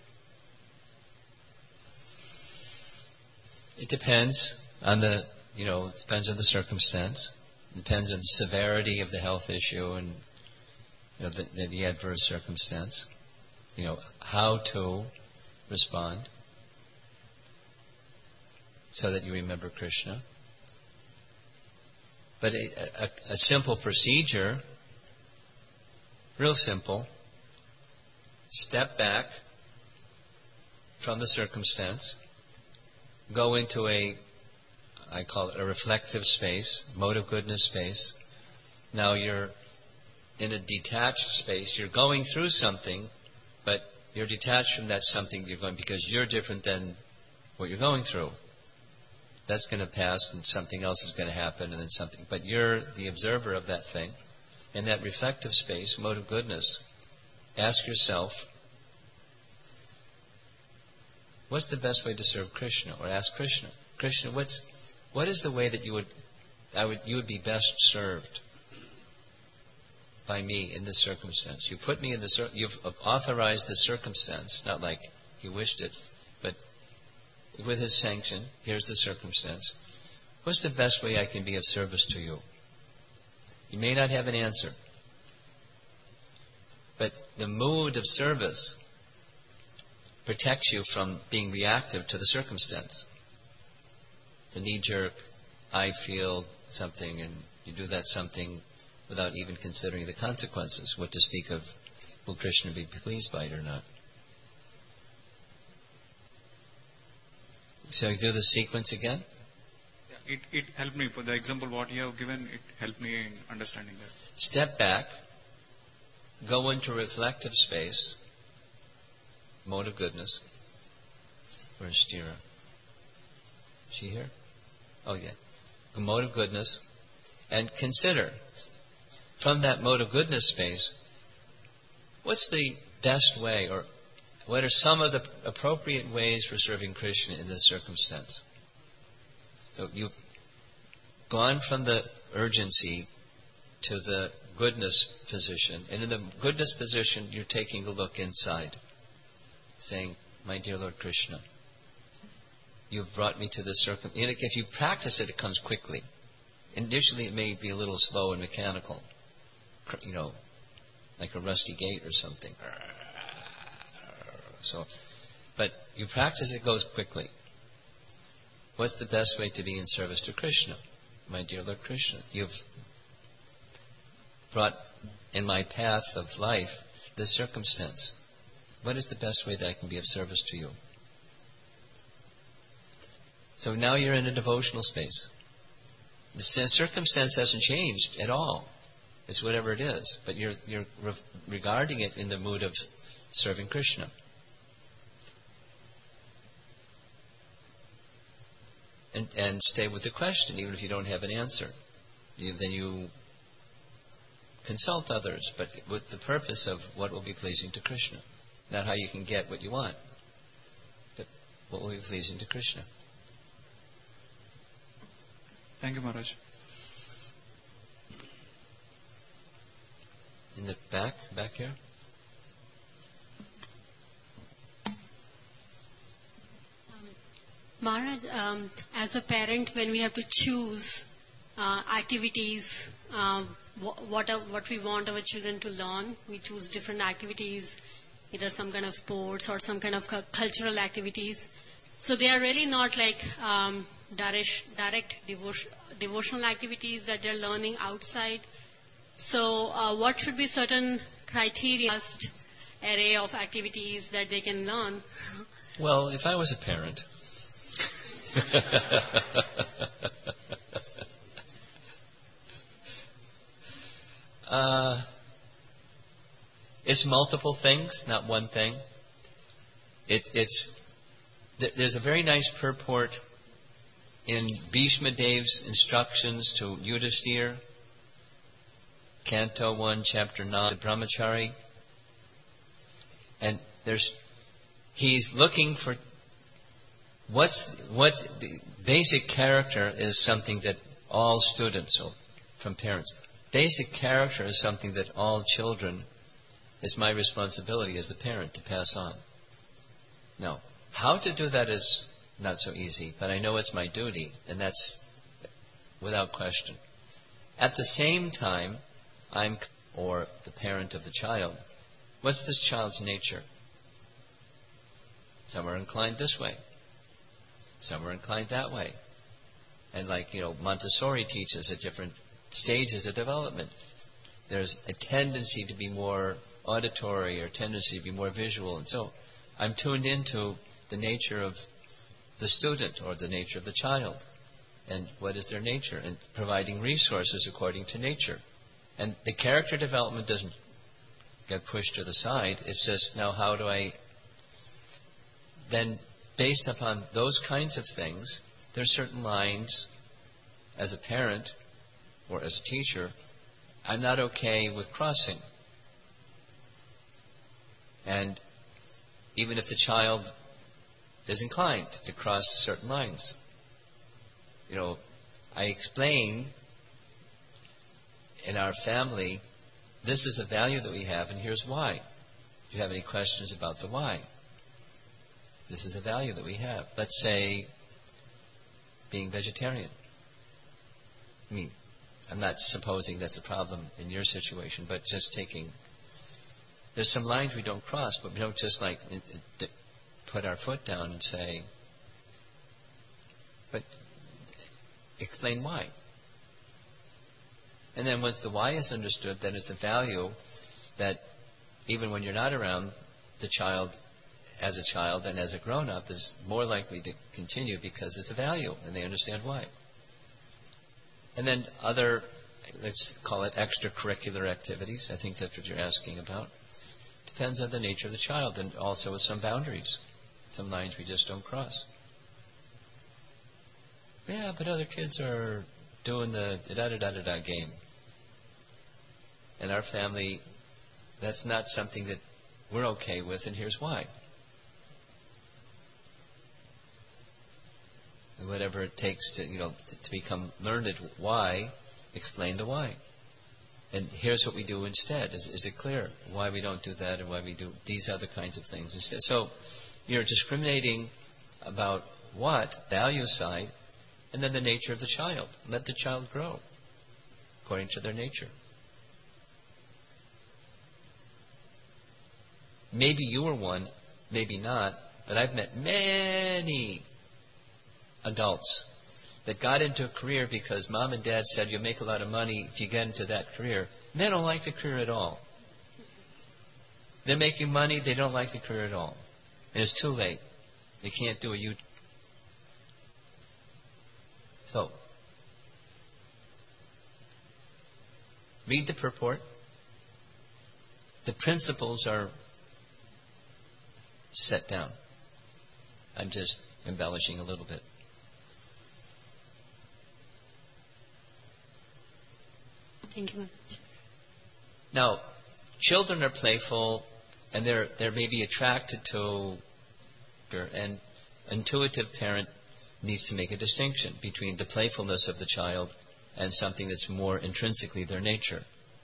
It depends on it depends on the circumstance. It depends on the severity of the health issue and the adverse circumstance. How to respond so that you remember Krishna. But a simple procedure, real simple, step back from the circumstance, go into I call it a reflective space, mode of goodness space. Now you're in a detached space. You're going through something, but you're detached from that something you're going because you're different than what you're going through. That's going to pass and something else is going to happen and then something. But you're the observer of that thing. In that reflective space, mode of goodness, ask yourself, what's the best way to serve Krishna? Or ask Krishna, Krishna, what is the way that you would be best served by me in this circumstance? You put me in you've authorized the circumstance, not like you wished it, but with His sanction, here's the circumstance. What's the best way I can be of service to you? You may not have an answer, but the mood of service protects you from being reactive to the circumstance. The knee-jerk, I feel something, and you do that something without even considering the consequences. What to speak of, will Krishna be pleased by it or not? So you do the sequence again? Yeah, it helped me. For the example what you have given, it helped me in understanding that. Step back, go into reflective space, mode of goodness. Where's Stira? Is she here? Oh yeah. A mode of goodness. And consider, from that mode of goodness space, what's the best way, or what are some of the appropriate ways for serving Krishna in this circumstance? So you've gone from the urgency to the goodness position. And in the goodness position, you're taking a look inside, saying, my dear Lord Krishna, you've brought me to this circumstance. And if you practice it, it comes quickly. Initially, it may be a little slow and mechanical, like a rusty gate or something. So, but you practice, it goes quickly. What's the best way to be in service to Krishna? My dear Lord Krishna, you've brought in my path of life this circumstance. What is the best way that I can be of service to you? So now you're in a devotional space. The circumstance hasn't changed at all. It's whatever it is, but you're regarding it in the mood of serving Krishna. And stay with the question, even if you don't have an answer. Then you consult others, but with the purpose of what will be pleasing to Krishna. Not how you can get what you want, but what will be pleasing to Krishna. Thank you, Maharaj. In the back here. Maharaj, as a parent, when we have to choose activities, what we want our children to learn, we choose different activities, either some kind of sports or some kind of cultural activities. So they are really not like direct devotional activities that they're learning outside. So what should be certain criteria, array of activities that they can learn? Well, if I was a parent, It's multiple things, not one thing. There's a very nice purport in Bhishma Dev's instructions to Yudhisthira, Canto 1, Chapter 9, the Brahmachari. And he's looking for what's the basic character is something that all students, so from parents, basic character is something that all children, it's my responsibility as the parent to pass on. Now, how to do that is not so easy, but I know it's my duty, and that's without question. At the same time, or the parent of the child, what's this child's nature? Some are inclined this way. Some are inclined that way. And Montessori teaches at different stages of development. There's a tendency to be more auditory or tendency to be more visual. And so I'm tuned into the nature of the student or the nature of the child. And what is their nature? And providing resources according to nature. And the character development doesn't get pushed to the side. It's just, now how do I... Then, based upon those kinds of things, there are certain lines, as a parent or as a teacher, I'm not okay with crossing. And even if the child is inclined to cross certain lines, I explain in our family, this is a value that we have, and here's why. Do you have any questions about the why? This is a value that we have. Let's say being vegetarian. I mean, I'm not supposing that's a problem in your situation, but just there's some lines we don't cross, but we don't just put our foot down and say, but explain why. And then once the why is understood, then it's a value that even when you're not around the child, as a child and as a grown-up, is more likely to continue because it's a value and they understand why. And then other, let's call it extracurricular activities, I think that's what you're asking about, depends on the nature of the child, and also with some boundaries, some lines we just don't cross. Yeah, but other kids are doing the da-da-da-da-da game. In our family, that's not something that we're okay with, and here's why. And whatever it takes to become learned why, explain the why. And here's what we do instead. Is it clear why we don't do that and why we do these other kinds of things instead? So you're discriminating about what, value side, and then the nature of the child. Let the child grow according to their nature. Maybe you were one, maybe not, but I've met many adults that got into a career because mom and dad said you'll make a lot of money if you get into that career. They don't like the career at all. They're making money, they don't like the career at all. And it's too late. They can't do a U. So, read the purport. The principles are set down. I'm just embellishing a little bit. Thank you. Now, children are playful, and they're maybe attracted to, and intuitive parent needs to make a distinction between the playfulness of the child and something that's more intrinsically their nature.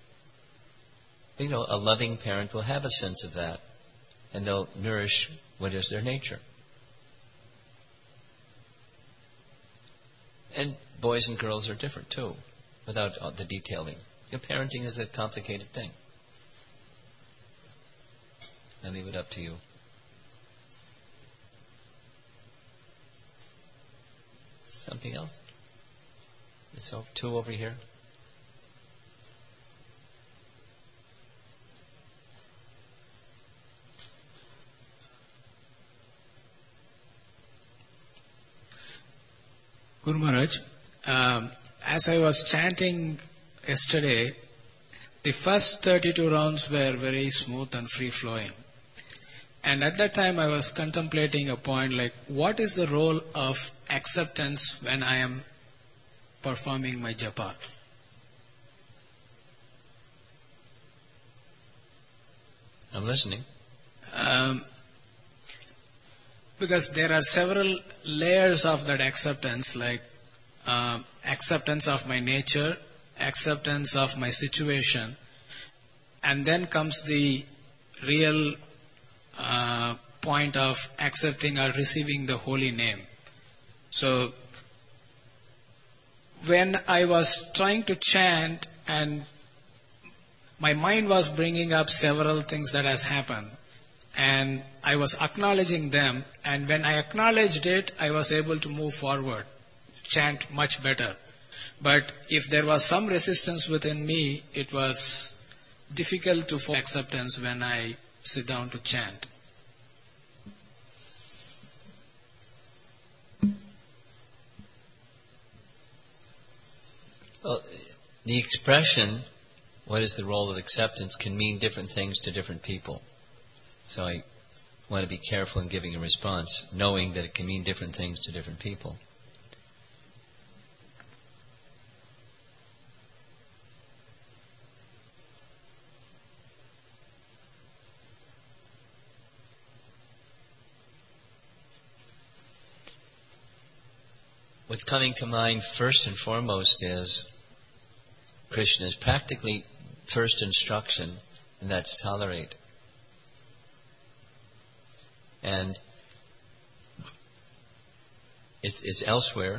A loving parent will have a sense of that, and they'll nourish what is their nature. And boys and girls are different too, without the detailing. Parenting is a complicated thing. I leave it up to you. Something else? So, 2 over here. Guru Maharaj, as I was chanting yesterday, the first 32 rounds were very smooth and free flowing. And at that time I was contemplating a point like, what is the role of acceptance when I am performing my japa? I'm listening. Because there are several layers of that acceptance, like acceptance of my nature, acceptance of my situation, and then comes the real point of accepting or receiving the holy name. So, when I was trying to chant and my mind was bringing up several things that has happened, and I was acknowledging them, and when I acknowledged it, I was able to move forward, chant much better. But if there was some resistance within me, it was difficult to form acceptance when I sit down to chant. Well, the expression, what is the role of acceptance, can mean different things to different people. So I want to be careful in giving a response, knowing that it can mean different things to different people. What's coming to mind first and foremost is Krishna's practically first instruction, and that's tolerate. And it's elsewhere.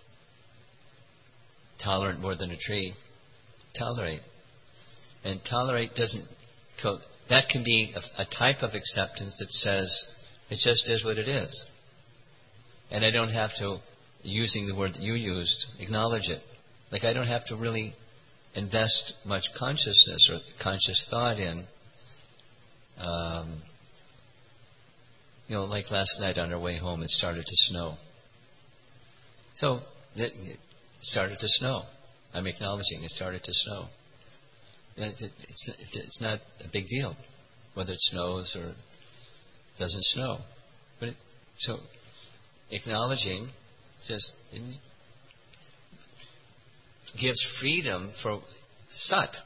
Tolerant more than a tree. Tolerate. And tolerate that can be a type of acceptance that says, it just is what it is. And I don't have to, using the word that you used, acknowledge it. Like I don't have to really invest much consciousness or conscious thought in, like last night on our way home, it started to snow. So, it started to snow. I'm acknowledging it started to snow. It's not a big deal whether it snows or doesn't snow. So, acknowledging just gives freedom for sat.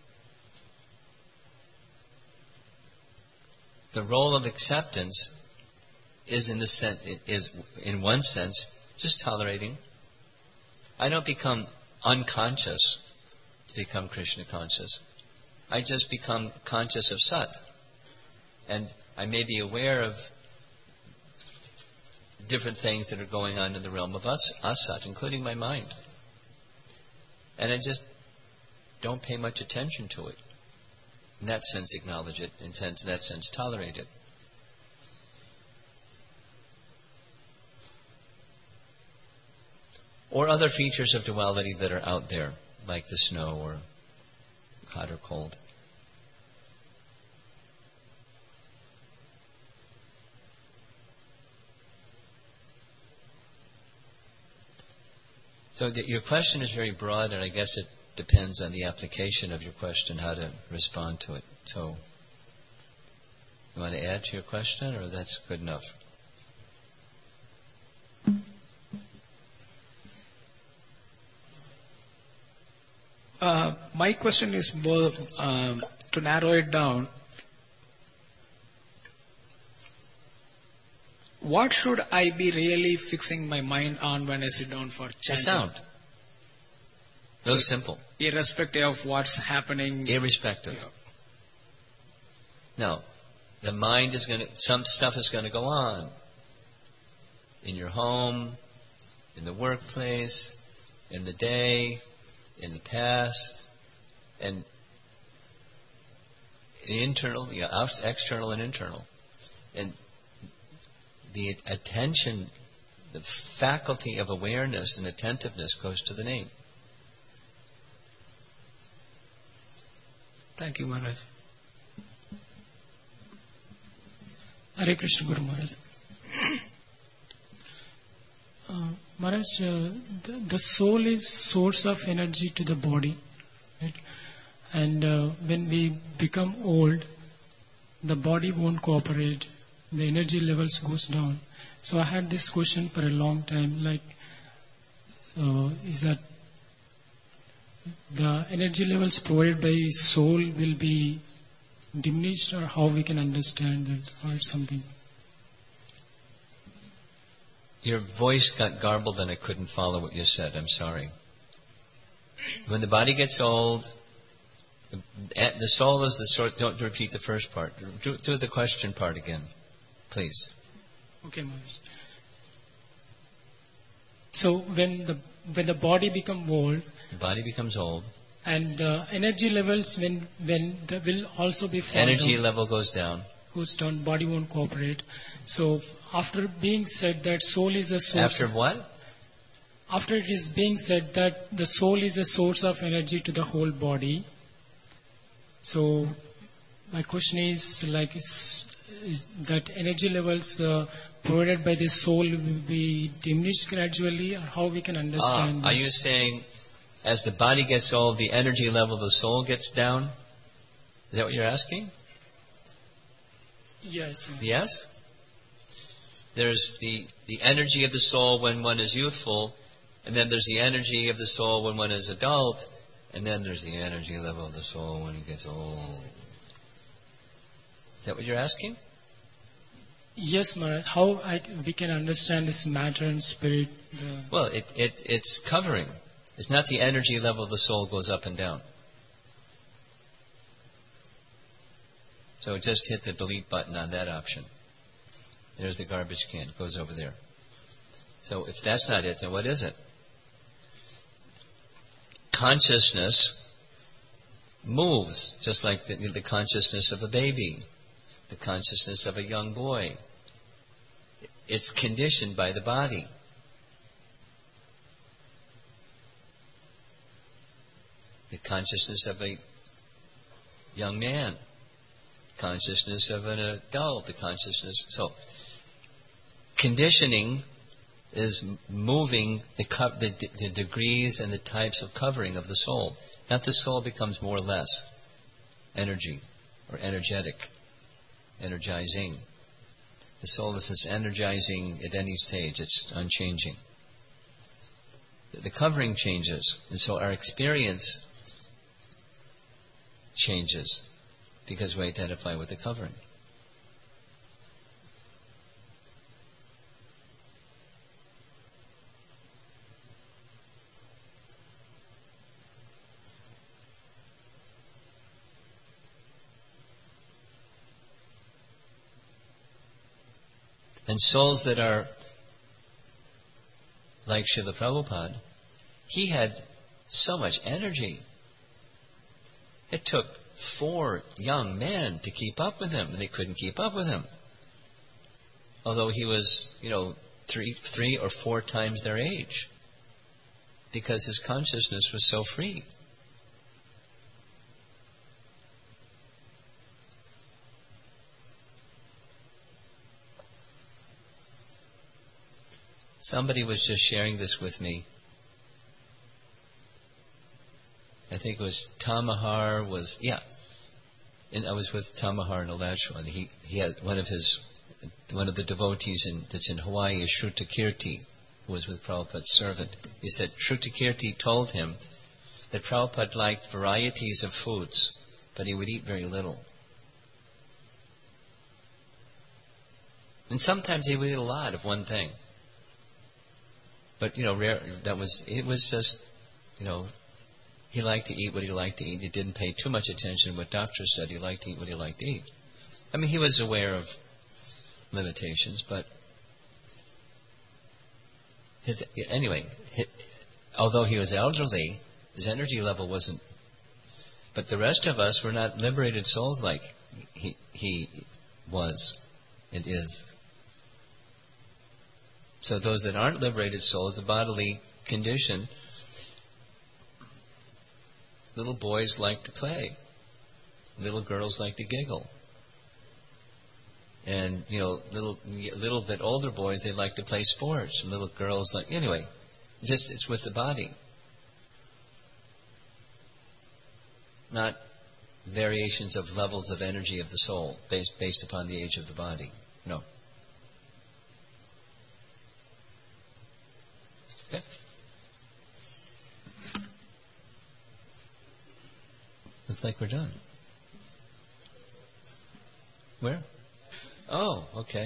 The role of acceptance is in one sense just tolerating. I don't become unconscious to become Krishna conscious. I just become conscious of Sat. And I may be aware of different things that are going on in the realm of Asat, including my mind. And I just don't pay much attention to it. In that sense, acknowledge it. In that sense, tolerate it. Or other features of duality that are out there, like the snow or hot or cold. So your question is very broad, and I guess it depends on the application of your question, how to respond to it. So, you want to add to your question, or that's good enough? My question is more to narrow it down. What should I be really fixing my mind on when I sit down for chanting? The sound. So simple. Irrespective of what's happening. Irrespective. Now, the mind is some stuff is going to go on. In your home, in the workplace, in the day, in the past, and internal, external and internal. And the attention, the faculty of awareness and attentiveness goes to the name. Thank you, Maharaj. Hare Krishna, Guru Maharaj. Maharaj, the soul is source of energy to the body, right? And when we become old, the body won't cooperate. The energy levels goes down. So I had this question for a long time, like, is that the energy levels provided by soul will be diminished, or how we can understand that, or something? Your voice got garbled and I couldn't follow what you said. I'm sorry. When the body gets old, the soul is the sort. Don't repeat the first part. Do the question part again, please. Okay, Maharaj. So when the body becomes old, The body becomes old. and the energy levels when the will also be fall Energy down, level goes down. goes down, body won't cooperate. So after being said that soul is a source. After what? After it is being said that the soul is a source of energy to the whole body. So my question is, like, is that energy levels provided by the soul will be diminished gradually, or how we can understand Are you saying as the body gets old, the energy level of the soul gets down? Is that what you're asking? Yes. Ma'am. Yes? There's the energy of the soul when one is youthful, and then there's the energy of the soul when one is adult, and then there's the energy level of the soul when it gets old. Is that what you're asking? Yes, Maharaj. How we can understand this matter and spirit? Well, it's covering. It's not the energy level of the soul goes up and down. So just hit the delete button on that option. There's the garbage can. It goes over there. So if that's not it, then what is it? Consciousness moves, just like the consciousness of a baby, the consciousness of a young boy. It's conditioned by the body. The consciousness of a young man, consciousness of an adult, the consciousness. So, conditioning is moving the degrees and the types of covering of the soul. Not the soul becomes more or less energy or energetic, energizing. The soul is just energizing at any stage. It's unchanging. The covering changes, and so our experience changes because we identify with the covering. And souls that are like Srila Prabhupada, he had so much energy. It took 4 young men to keep up with him, and they couldn't keep up with him. Although he was, 3 or 4 times their age, because his consciousness was so free. Somebody was just sharing this with me. I think it was Tamahar and I was with Tamahar in Alachua, and he had one of the devotees that's in Hawaii is Shrutakirti, who was with Prabhupada's servant. He said Shrutakirti told him that Prabhupada liked varieties of foods, but he would eat very little. And sometimes he would eat a lot of one thing. But, rare. It was just, he liked to eat what he liked to eat. He didn't pay too much attention to what doctors said. He liked to eat what he liked to eat. I mean, he was aware of limitations, but although he was elderly, his energy level wasn't. But the rest of us were not liberated souls like he was and is. So those that aren't liberated souls, the bodily condition, little boys like to play. Little girls like to giggle. And, little bit older boys, they like to play sports. And little girls it's with the body. not variations of levels of energy of the soul based upon the age of the body. No. Okay. Looks like we're done. Where? Oh, okay.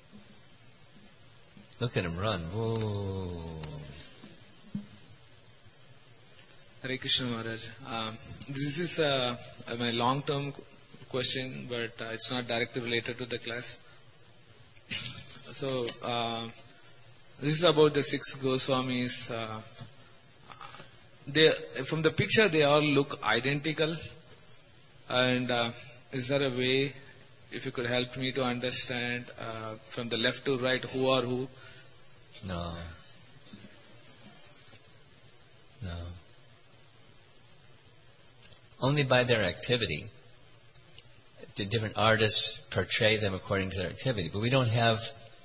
Look at him run. Whoa. Hare Krishna Maharaj. This is my long-term question, but it's not directly related to the class. So, this is about the 6 Goswamis. From the picture, they all look identical. And is there a way, if you could help me to understand from the left to right, who are who? No. Only by their activity. The different artists portray them according to their activity. But we don't have,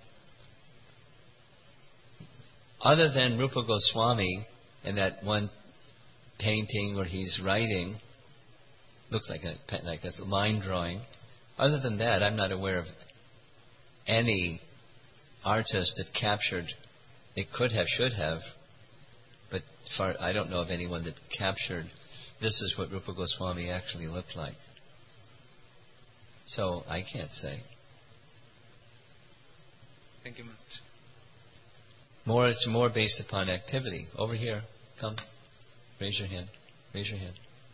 other than Rupa Goswami in that one painting where he's writing, looks like a line drawing. Other than that, I'm not aware of any artist that captured, they could have, should have, but I don't know of anyone that captured, this is what Rupa Goswami actually looked like. So, I can't say. Thank you much. It's more based upon activity. Over here, come. Raise your hand. Raise your hand.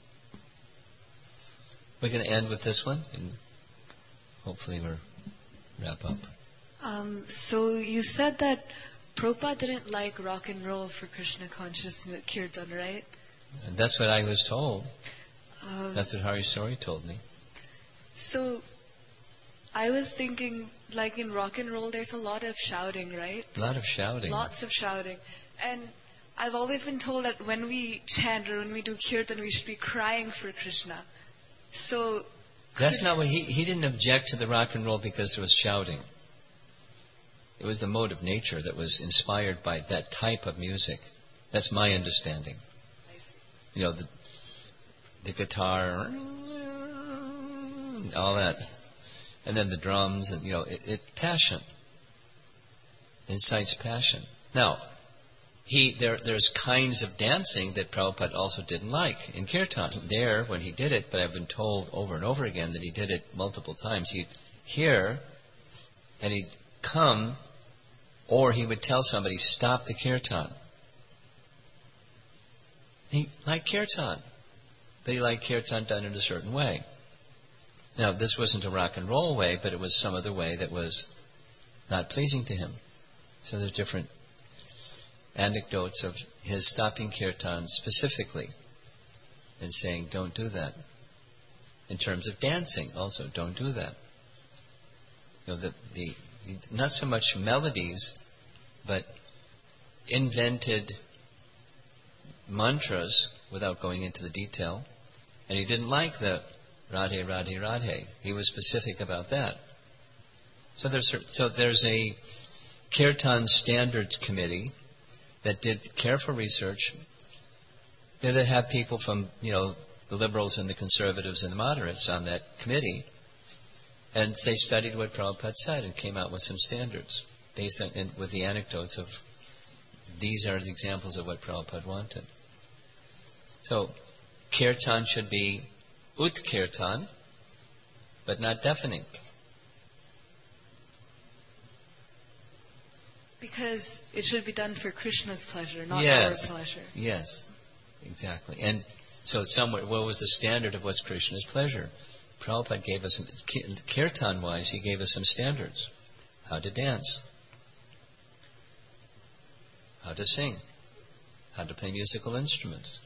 We're going to end with this one, and hopefully we'll wrap up. So you said that Prabhupada didn't like rock and roll for Krishna consciousness kirtan, right? And that's what I was told. That's what Hari Sori told me. So I was thinking, like in rock and roll, there's a lot of shouting, right? A lot of shouting. Lots of shouting. And I've always been told that when we chant or when we do kirtan, we should be crying for Krishna. So that's not what he didn't object to the rock and roll because there was shouting. It was the mode of nature that was inspired by that type of music. That's my understanding. You know, the guitar, all that, and then the drums, and passion incites passion. Now, there's kinds of dancing that Prabhupada also didn't like in kirtan. There, when he did it, but I've been told over and over again that he did it multiple times. He'd hear, and he'd come, or he would tell somebody, stop the kirtan. He liked kirtan, but he liked kirtan done in a certain way. Now, this wasn't a rock and roll way, but it was some other way that was not pleasing to him. So there's different anecdotes of his stopping kirtan specifically and saying, don't do that. In terms of dancing, also, don't do that. Not so much melodies, but invented mantras without going into the detail. And he didn't like the Radhe, Radhe, Radhe. He was specific about that. So there's a Kirtan Standards Committee that did careful research. They have people from, the liberals and the conservatives and the moderates on that committee. And they studied what Prabhupada said and came out with some standards based on, and with the anecdotes of, these are the examples of what Prabhupada wanted. So, kirtan should be utkirtan, but not deafening. Because it should be done for Krishna's pleasure, not our pleasure. Yes, exactly. And so somewhere, what was the standard of what's Krishna's pleasure? Prabhupada gave us, kirtan-wise, he gave us some standards. How to dance. How to sing. How to play musical instruments.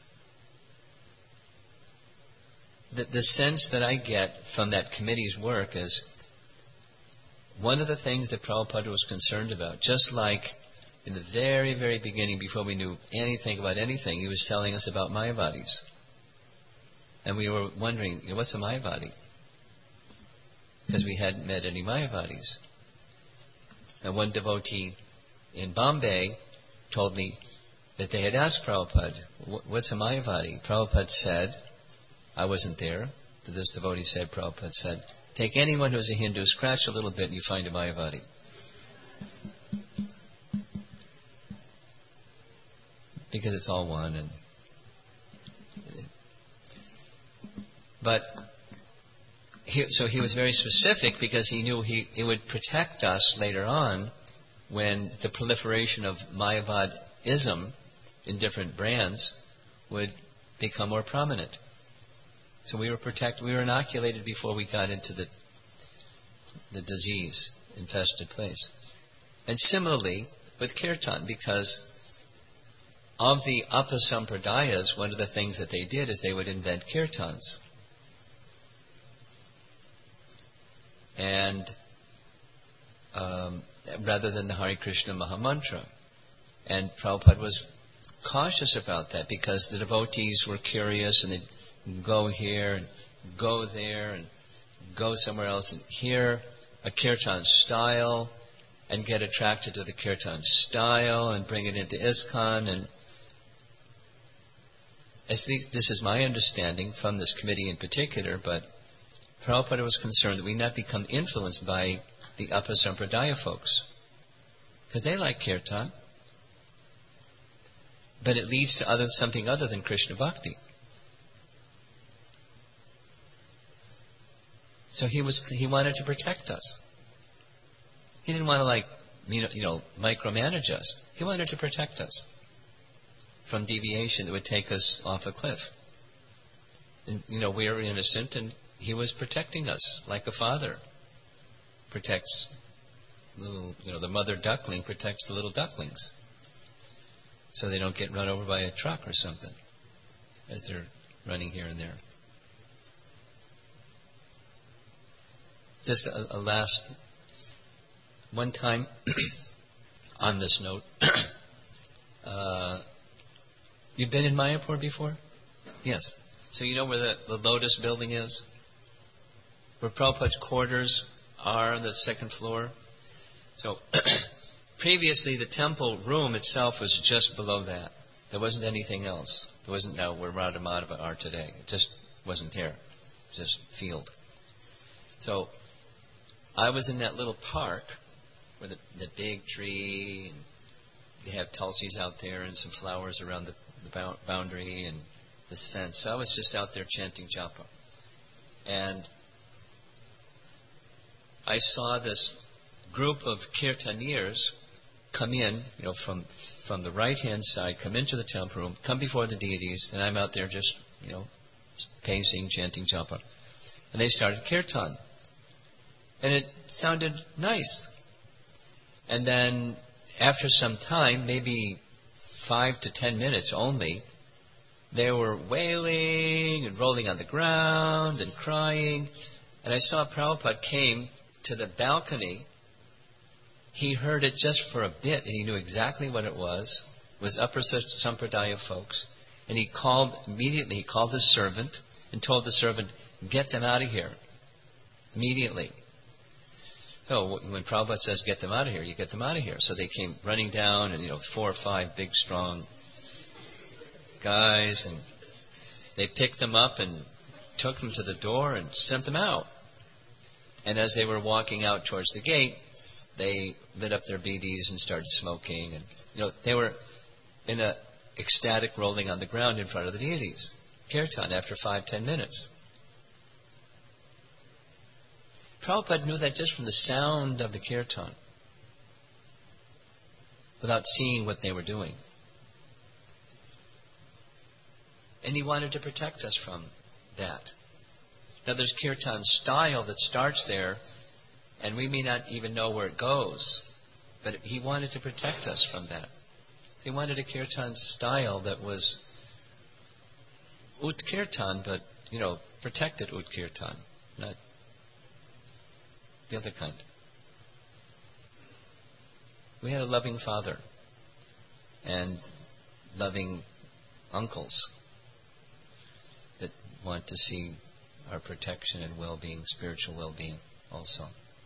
The sense that I get from that committee's work is one of the things that Prabhupada was concerned about, just like in the very, very beginning, before we knew anything about anything, he was telling us about Mayavadis. And we were wondering, what's a Mayavadi? Because we hadn't met any Mayavadis. And one devotee in Bombay told me that they had asked Prabhupada, what's a Mayavadi? Prabhupada said, I wasn't there. This devotee said, Prabhupada said, take anyone who's a Hindu, scratch a little bit and you find a Mayavadi. Because it's all one. But so he was very specific because he knew it would protect us later on when the proliferation of Mayavadism in different brands would become more prominent. So we were protected, we were inoculated before we got into the disease-infested place. And similarly with kirtan, because of the Apasampradayas, one of the things that they did is they would invent kirtans. And rather than the Hare Krishna Mahamantra. And Prabhupada was cautious about that because the devotees were curious and they'd go here and go there and go somewhere else and hear a kirtan style and get attracted to the kirtan style and bring it into ISKCON. And this is my understanding from this committee in particular, but Prabhupada was concerned that we not become influenced by the Apasampradaya folks. Because they like kirtan. But it leads to something other than Krishna Bhakti. So he wanted to protect us. He didn't want to micromanage us. He wanted to protect us from deviation that would take us off a cliff. And, we were innocent and he was protecting us like a father protects the mother duckling protects the little ducklings so they don't get run over by a truck or something as they're running here and there. Just a last one time on this note. You've been in Mayapur before? Yes. So you know where the Lotus building is? Where Prabhupada's quarters are on the second floor? So previously the temple room itself was just below that. There wasn't anything else. There wasn't now where Radha Madhava are today. It just wasn't there. It was just field. So I was in that little park with the big tree, and they have tulsis out there and some flowers around the boundary and this fence. So I was just out there chanting japa. And I saw this group of kirtaniers come in, from the right-hand side, come into the temple room, come before the deities, and I'm out there just, pacing, chanting japa. And they started kirtan. And it sounded nice. And then after some time, maybe 5 to 10 minutes only, they were wailing and rolling on the ground and crying. And I saw Prabhupada came to the balcony. He heard it just for a bit, and he knew exactly what it was. It was Upper Sampradaya folks. And he called the servant and told the servant, get them out of here. Immediately. So when Prabhupada says, get them out of here, you get them out of here. So they came running down, and 4 or 5 big, strong guys, and they picked them up and took them to the door and sent them out. And as they were walking out towards the gate, they lit up their bidis and started smoking. And they were in a ecstatic rolling on the ground in front of the deities. Kirtan after 5-10 minutes. Prabhupada knew that just from the sound of the kirtan, without seeing what they were doing. And he wanted to protect us from that. Now there's kirtan style that starts there, and we may not even know where it goes, but he wanted to protect us from that. He wanted a kirtan style that was utkirtan, but, protected utkirtan, not the other kind. We had a loving father and loving uncles that want to see our protection and well-being, spiritual well-being also.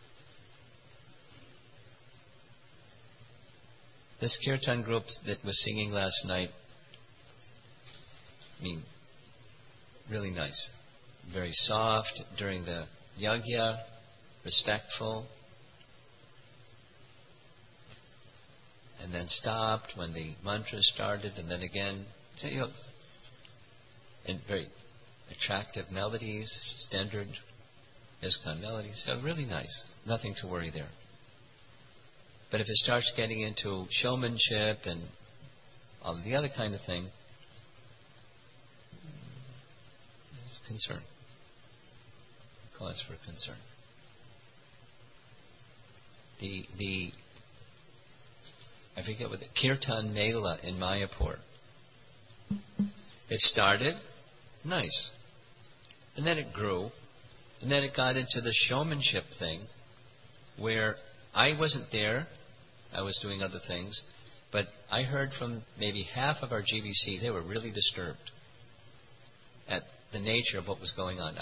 This kirtan group that was singing last night, really nice. Very soft during the yajna, respectful. And then stopped when the mantras started, and then again, and very attractive melodies, standard ISKCON melodies. So really nice. Nothing to worry there. But if it starts getting into showmanship and all of the other kind of thing, it's concern. Cause for concern. I forget what the Kirtan Mela in Mayapur. It started nice. And then it grew. And then it got into the showmanship thing where I wasn't there. I was doing other things. But I heard from maybe half of our GBC, they were really disturbed at the nature of what was going on.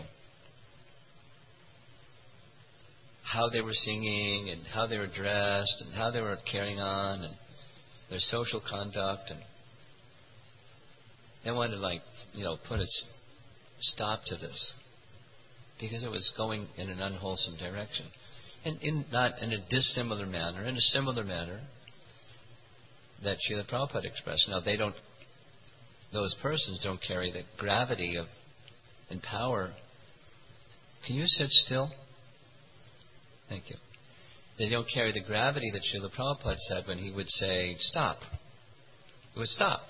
How they were singing and how they were dressed and how they were carrying on and their social conduct, and they wanted to put a stop to this because it was going in an unwholesome direction, and not in a dissimilar manner, in a similar manner that Srila Prabhupada expressed. Now those persons don't carry the gravity and power. Can you sit still? Thank you. They don't carry the gravity that Srila Prabhupada said when he would say, stop. It would stop.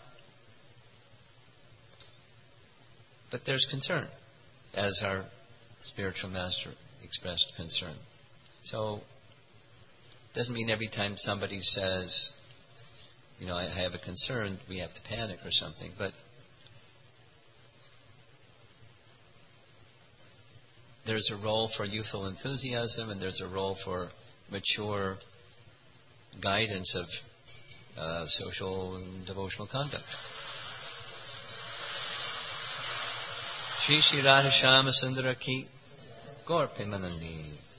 But there's concern, as our spiritual master expressed concern. So, it doesn't mean every time somebody says, I have a concern, we have to panic or something, but there's a role for youthful enthusiasm, and there's a role for mature guidance of social and devotional conduct. Shri Shri Radha Shama Sundara Ki Gaur Premanandi.